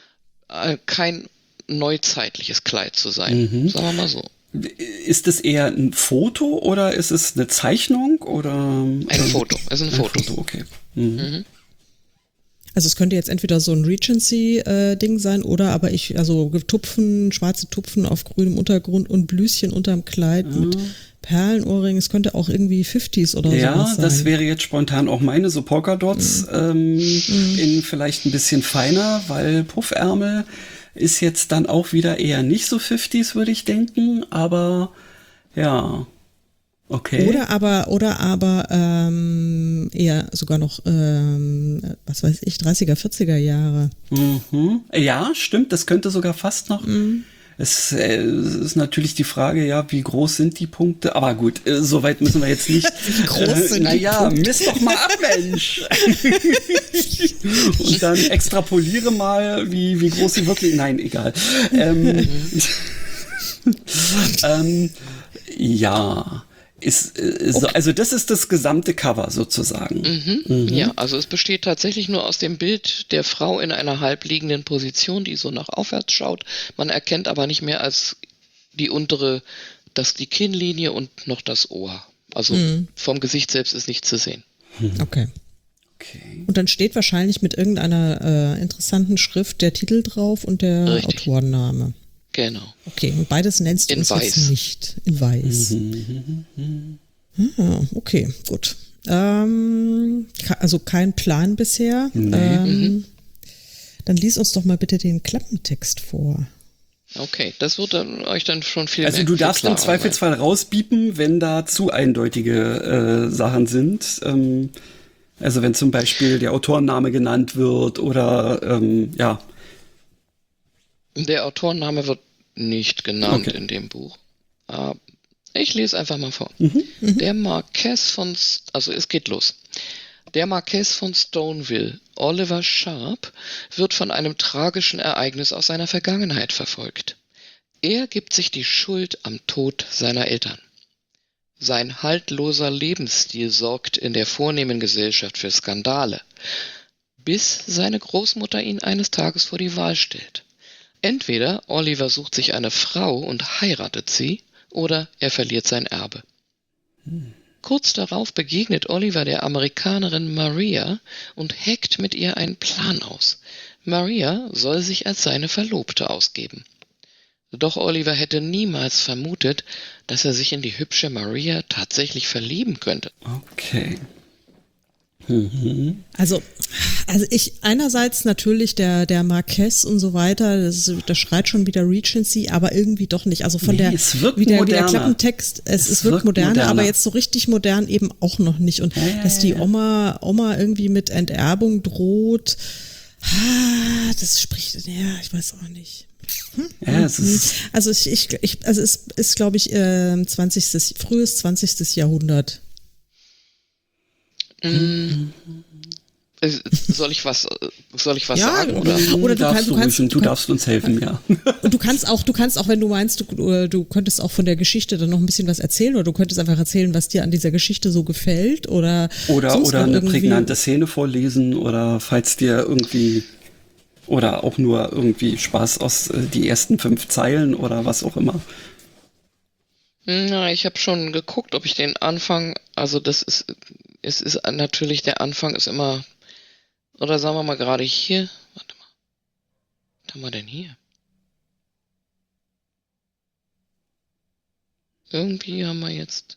kein neuzeitliches Kleid zu sein, mhm. sagen wir mal so. Ist es eher ein Foto oder ist es eine Zeichnung oder? Ein Foto, es ist ein, ein Foto. Foto. Okay. Mhm. Mhm. Also es könnte jetzt entweder so ein Regency-Ding sein oder aber ich, also Tupfen, schwarze Tupfen auf grünem Untergrund und Blüschen unterm Kleid mhm. mit Perlenohrringen. Es könnte auch irgendwie fünfziger oder so ja, sein. Ja, das wäre jetzt spontan auch meine, so Polkadots mhm. ähm, mhm. in vielleicht ein bisschen feiner, weil Puffärmel ist jetzt dann auch wieder eher nicht so fünfziger, würde ich denken, aber ja, okay. Oder aber, oder aber ähm, eher sogar noch, ähm, was weiß ich, dreißiger, vierziger Jahre. Mhm. Ja, stimmt, das könnte sogar fast noch. Mhm. Es äh, ist natürlich die Frage, ja, wie groß sind die Punkte? Aber gut, äh, so weit müssen wir jetzt nicht. Wie groß sind äh, die naja, Punkte? Misst doch mal ab, Mensch! Und dann extrapoliere mal, wie, wie groß sie wirklich. Nein, egal. Ähm, ähm, ja. Ist, ist okay. Also das ist das gesamte Cover sozusagen. Mhm. Mhm. Ja, also es besteht tatsächlich nur aus dem Bild der Frau in einer halbliegenden Position, die so nach aufwärts schaut. Man erkennt aber nicht mehr als die untere, das die Kinnlinie und noch das Ohr. Also mhm. vom Gesicht selbst ist nichts zu sehen. Okay. okay. Und dann steht wahrscheinlich mit irgendeiner äh, interessanten Schrift der Titel drauf und der Richtig. Autorenname. Genau. Okay, und beides nennst du in uns weiß. Jetzt nicht. In weiß. Mhm. Ah, okay, gut. Ähm, also kein Plan bisher. Nee. Ähm, mhm. Dann lies uns doch mal bitte den Klappentext vor. Okay, das wird dann, euch dann schon viel Also mehr, du darfst im Zweifelsfall sein. Rauspiepen, wenn da zu eindeutige äh, Sachen sind. Ähm, also wenn zum Beispiel der Autorenname genannt wird oder ähm, ja. Der Autorenname wird nicht genannt okay. in dem Buch. Uh, ich lese einfach mal vor. Mhm. Mhm. Der Marquess von, also es geht los. Der Marquess von Stoneville, Oliver Sharp, wird von einem tragischen Ereignis aus seiner Vergangenheit verfolgt. Er gibt sich die Schuld am Tod seiner Eltern. Sein haltloser Lebensstil sorgt in der vornehmen Gesellschaft für Skandale, bis seine Großmutter ihn eines Tages vor die Wahl stellt. Entweder Oliver sucht sich eine Frau und heiratet sie, oder er verliert sein Erbe. Hm. Kurz darauf begegnet Oliver der Amerikanerin Maria und heckt mit ihr einen Plan aus. Maria soll sich als seine Verlobte ausgeben. Doch Oliver hätte niemals vermutet, dass er sich in die hübsche Maria tatsächlich verlieben könnte. Okay. Mhm. Also, also ich einerseits natürlich der der Marquess und so weiter, das, das schreit schon wieder Regency, aber irgendwie doch nicht. Also von nee, der es wirkt wie der, wie moderner. der Klappentext, es, es, es wirkt, wirkt moderner, moderner, aber jetzt so richtig modern eben auch noch nicht. Und ja, ja, dass die ja. Oma Oma irgendwie mit Enterbung droht, ah, das spricht, ja, ich weiß auch nicht. Hm? Ja, es ist also ich, ich, ich also es ist, glaube ich, äh, zwanzigstes frühes zwanzigstes Jahrhundert. Mhm. Soll ich was, soll ich was ja, sagen? Oder, oder du, darfst kann, du, du, kannst, du, du darfst uns helfen, ja. Und du kannst auch, du kannst auch, wenn du meinst, du, du könntest auch von der Geschichte dann noch ein bisschen was erzählen oder du könntest einfach erzählen, was dir an dieser Geschichte so gefällt oder oder, sonst oder noch eine irgendwie. prägnante Szene vorlesen oder falls dir irgendwie Oder auch nur irgendwie Spaß aus äh, die ersten fünf Zeilen oder was auch immer? Na, ich habe schon geguckt, ob ich den Anfang, also das ist, es ist natürlich, der Anfang ist immer, oder sagen wir mal gerade hier, warte mal, was haben wir denn hier? Irgendwie haben wir jetzt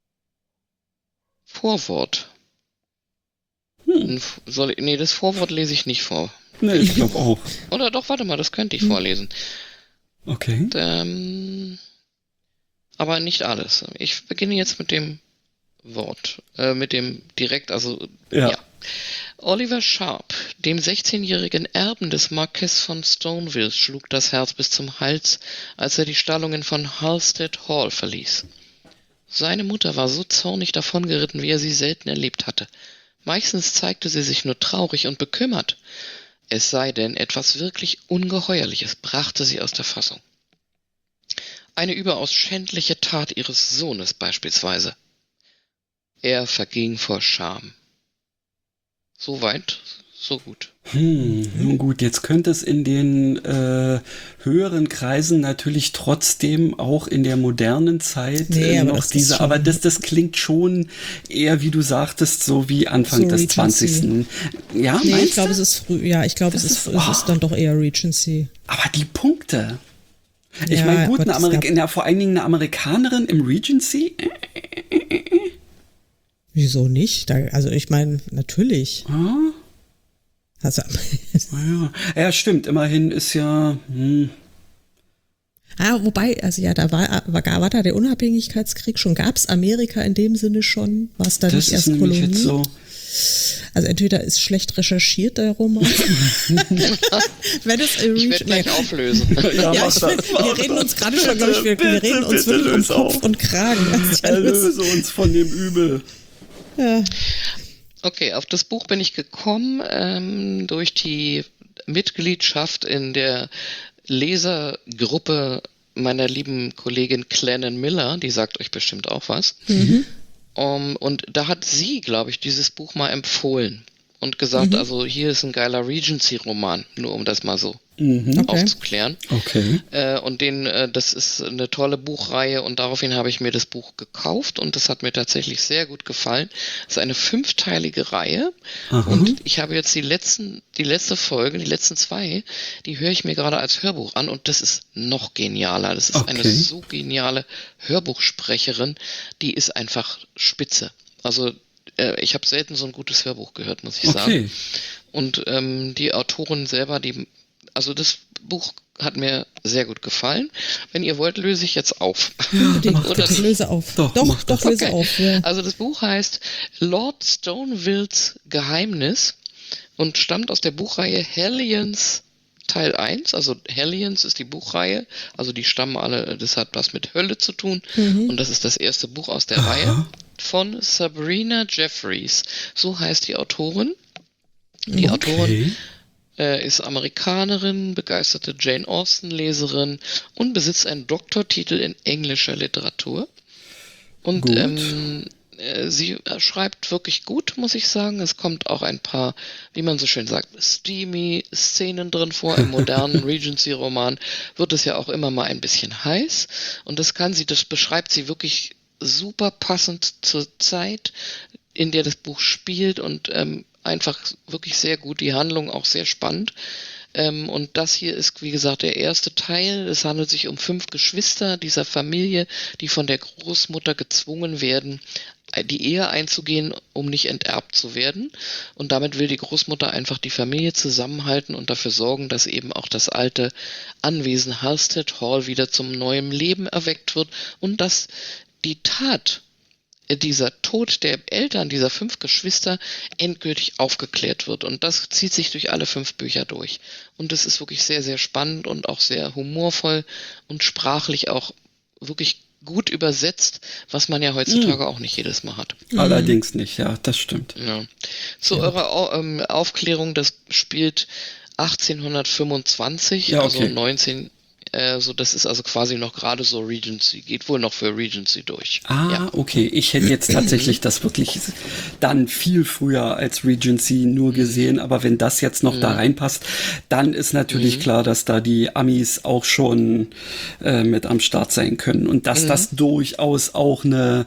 Vorwort. Hm. Soll ich, nee, das Vorwort lese ich nicht vor. Nee, ich glaube auch. Oder doch, warte mal, das könnte ich vorlesen. Okay. Ähm, aber nicht alles. Ich beginne jetzt mit dem Wort, äh, mit dem direkt, also Ja. ja. Oliver Sharp, dem sechzehnjährigen Erben des Marquess von Stoneville, schlug das Herz bis zum Hals, als er die Stallungen von Halstead Hall verließ. Seine Mutter war so zornig davongeritten, wie er sie selten erlebt hatte. Meistens zeigte sie sich nur traurig und bekümmert. Es sei denn, etwas wirklich Ungeheuerliches brachte sie aus der Fassung. Eine überaus schändliche Tat ihres Sohnes beispielsweise. Er verging vor Scham. So weit, so gut. Hm, nun gut, jetzt könnte es in den äh, höheren Kreisen natürlich trotzdem auch in der modernen Zeit Nee, äh, aber noch das ist diese, schon- aber das, das klingt schon eher, wie du sagtest, so wie Anfang So des Regency. zwanzigsten. Ja, Nee, meinst ich glaube, du? es ist früh, ja, ich glaube, es Das ist, ist- es ist dann doch eher Regency. Aber die Punkte. Ich Ja, meine, gut, aber eine das Amerik gab- na, vor allen Dingen eine Amerikanerin im Regency. Wieso nicht? Da, also ich meine, natürlich. Ah, Also, ja. ja, stimmt. Immerhin ist ja. Hm. ah, wobei, also ja, da war, war, war da der Unabhängigkeitskrieg schon. Gab es Amerika in dem Sinne schon? War es da Das nicht ist erst nämlich Kolonie? jetzt so. Also entweder ist schlecht recherchiert, der Roman. Wenn es Ich werde gleich auflösen. Ja, Ja, mach ich, das, wir mach reden das. uns gerade schon, glaube ich, wir, wir Bitte, reden uns bitte, wirklich um löse Kopf auf. und Kragen. Das ist ja Erlöse uns von dem Übel. ja. Okay, auf das Buch bin ich gekommen ähm, durch die Mitgliedschaft in der Lesergruppe meiner lieben Kollegin Clennon Miller, die sagt euch bestimmt auch was. Um, und da hat sie, glaube ich, dieses Buch mal empfohlen und gesagt, also hier ist ein geiler Regency-Roman, nur um das mal so Mhm. Okay. aufzuklären. Okay. Äh, und den, äh, das ist eine tolle Buchreihe und daraufhin habe ich mir das Buch gekauft und das hat mir tatsächlich sehr gut gefallen. Es ist eine fünfteilige Reihe Aha. und ich habe jetzt die letzten, die letzte Folge, die letzten zwei, die höre ich mir gerade als Hörbuch an und das ist noch genialer. Das ist Okay. eine so geniale Hörbuchsprecherin, die ist einfach spitze. Also äh, ich habe selten so ein gutes Hörbuch gehört, muss ich sagen. Okay. Und ähm, die Autorin selber, die, also das Buch hat mir sehr gut gefallen. Wenn ihr wollt, löse ich jetzt auf. Unbedingt, Oder bitte, löse auf. Doch, doch, mach doch, das. löse Okay. auf. Ja. Also das Buch heißt Lord Stonevilles Geheimnis und stammt aus der Buchreihe Hellions Teil eins. Also Hellions ist die Buchreihe, also die stammen alle, das hat was mit Hölle zu tun. Und das ist das erste Buch aus der Reihe von Sabrina Jeffries. So heißt die Autorin. Die Autorin Okay. äh, ist Amerikanerin, begeisterte Jane Austen-Leserin und besitzt einen Doktortitel in englischer Literatur. Und Gut. ähm, äh, sie schreibt wirklich gut, muss ich sagen. Es kommt auch ein paar, wie man so schön sagt, steamy Szenen drin vor. Im modernen Regency-Roman wird es ja auch immer mal ein bisschen heiß. Und das kann sie, das beschreibt sie wirklich super passend zur Zeit, in der das Buch spielt und ähm, einfach wirklich sehr gut, die Handlung auch sehr spannend. Ähm, und das hier ist, wie gesagt, der erste Teil. Es handelt sich um fünf Geschwister dieser Familie, die von der Großmutter gezwungen werden, die Ehe einzugehen, um nicht enterbt zu werden. Und damit will die Großmutter einfach die Familie zusammenhalten und dafür sorgen, dass eben auch das alte Anwesen Halstead Hall wieder zum neuen Leben erweckt wird und dass die Tat, dieser Tod der Eltern dieser fünf Geschwister endgültig aufgeklärt wird. Und das zieht sich durch alle fünf Bücher durch. Und es ist wirklich sehr, sehr spannend und auch sehr humorvoll und sprachlich auch wirklich gut übersetzt, was man ja heutzutage auch nicht jedes Mal hat. Allerdings nicht, ja, das stimmt. Ja. Zu eurer Au- ähm, Aufklärung, das spielt achtzehnhundertfünfundzwanzig, Ja, okay. also neunzehn, Äh, so, das ist also quasi noch gerade so Regency, geht wohl noch für Regency durch. Ah, ja. okay. Ich hätte jetzt tatsächlich das wirklich dann viel früher als Regency nur gesehen, aber wenn das jetzt noch mhm. da reinpasst, dann ist natürlich mhm. klar, dass da die Amis auch schon äh, mit am Start sein können und dass mhm. das durchaus auch eine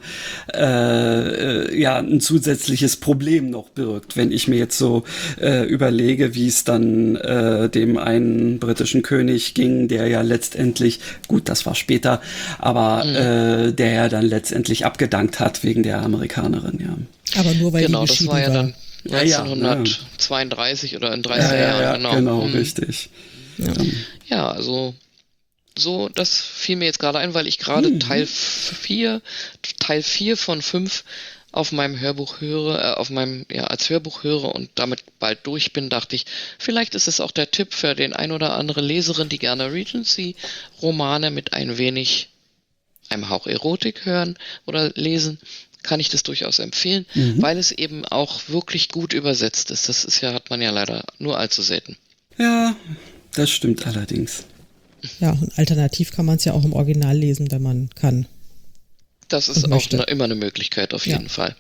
äh, ja ein zusätzliches Problem noch birgt, wenn ich mir jetzt so äh, überlege, wie es dann äh, dem einen britischen König ging, der ja letztendlich, gut, das war später, aber mhm. äh, der ja dann letztendlich abgedankt hat wegen der Amerikanerin, ja. Aber nur weil genau, die das war ja war. dann neunzehnhundertzweiunddreißig ja, ja. oder in dreißiger ja, ja, Jahren, ja, genau. Genau, mhm. richtig. Ja. ja, also so, das fiel mir jetzt gerade ein, weil ich gerade mhm. Teil vier, Teil vier von fünf auf meinem Hörbuch höre, äh, auf meinem, ja, als Hörbuch höre und damit bald durch bin, dachte ich, vielleicht ist es auch der Tipp für den ein oder andere Leserin, die gerne Regency-Romane mit ein wenig, einem Hauch Erotik hören oder lesen, kann ich das durchaus empfehlen, mhm. weil es eben auch wirklich gut übersetzt ist. Das ist ja, hat man ja leider nur allzu selten. Ja, das stimmt allerdings. Ja, und alternativ kann man es ja auch im Original lesen, wenn man kann. Das ist auch ne, immer eine Möglichkeit, auf jeden ja. Fall.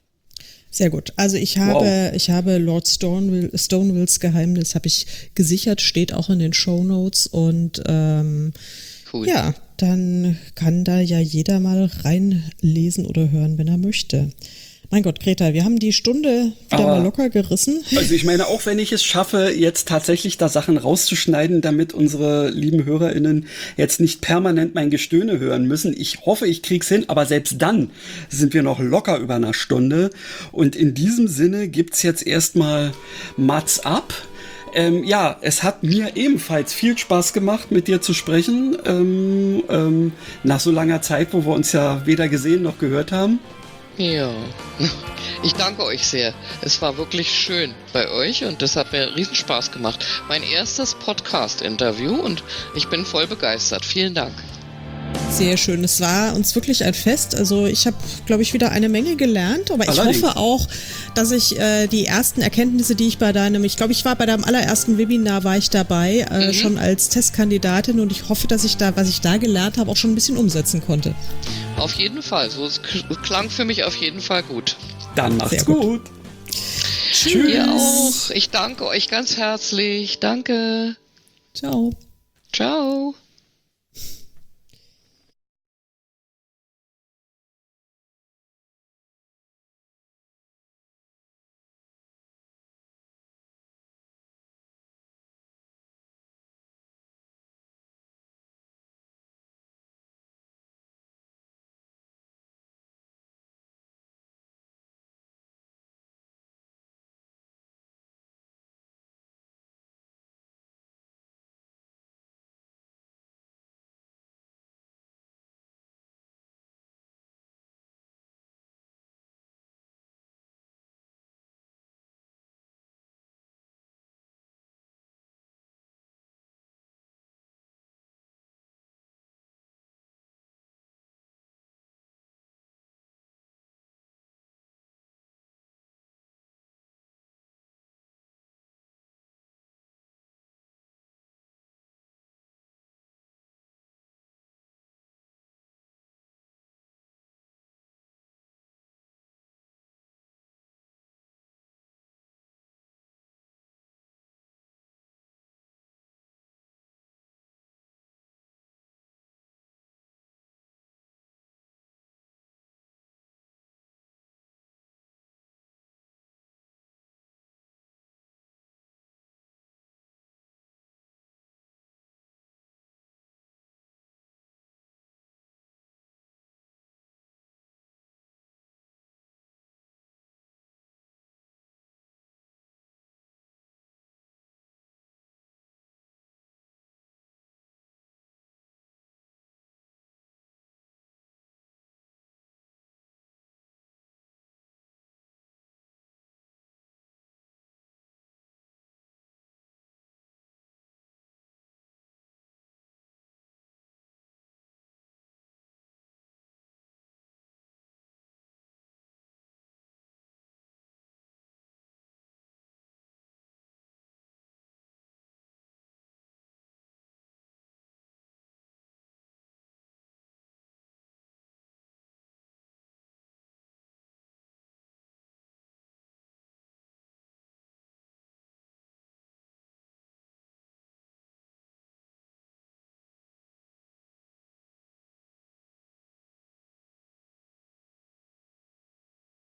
Sehr gut. Also ich habe, wow. ich habe Lord Stonewall, Stonewalls Geheimnis habe ich gesichert, steht auch in den Shownotes und ähm, cool. Ja, dann kann da ja jeder mal reinlesen oder hören, wenn er möchte. Mein Gott, Greta, wir haben die Stunde wieder Aber, mal locker gerissen. Also ich meine, auch wenn ich es schaffe, jetzt tatsächlich da Sachen rauszuschneiden, damit unsere lieben HörerInnen jetzt nicht permanent mein Gestöhne hören müssen. Ich hoffe, ich krieg's hin, aber selbst dann sind wir noch locker über einer Stunde. Und in diesem Sinne gibt's jetzt erstmal Mats ab. Ähm, ja, es hat mir ebenfalls viel Spaß gemacht, mit dir zu sprechen. Ähm, ähm, nach so langer Zeit, wo wir uns ja weder gesehen noch gehört haben. Ja, ich danke euch sehr. Es war wirklich schön bei euch und das hat mir riesen Spaß gemacht. Mein erstes Podcast-Interview und ich bin voll begeistert. Vielen Dank. Sehr schön. Es war uns wirklich ein Fest. Also ich habe, glaube ich, wieder eine Menge gelernt, aber ich Allerdings. hoffe auch, dass ich äh, die ersten Erkenntnisse, die ich bei deinem, ich glaube, ich war bei deinem allerersten Webinar, war ich dabei, äh, mhm. schon als Testkandidatin und ich hoffe, dass ich da, was ich da gelernt habe, auch schon ein bisschen umsetzen konnte. Auf jeden Fall. So, es klang für mich auf jeden Fall gut. Dann macht's gut. gut. Tschüss. Ihr auch. Ich danke euch ganz herzlich. Danke. Ciao. Ciao.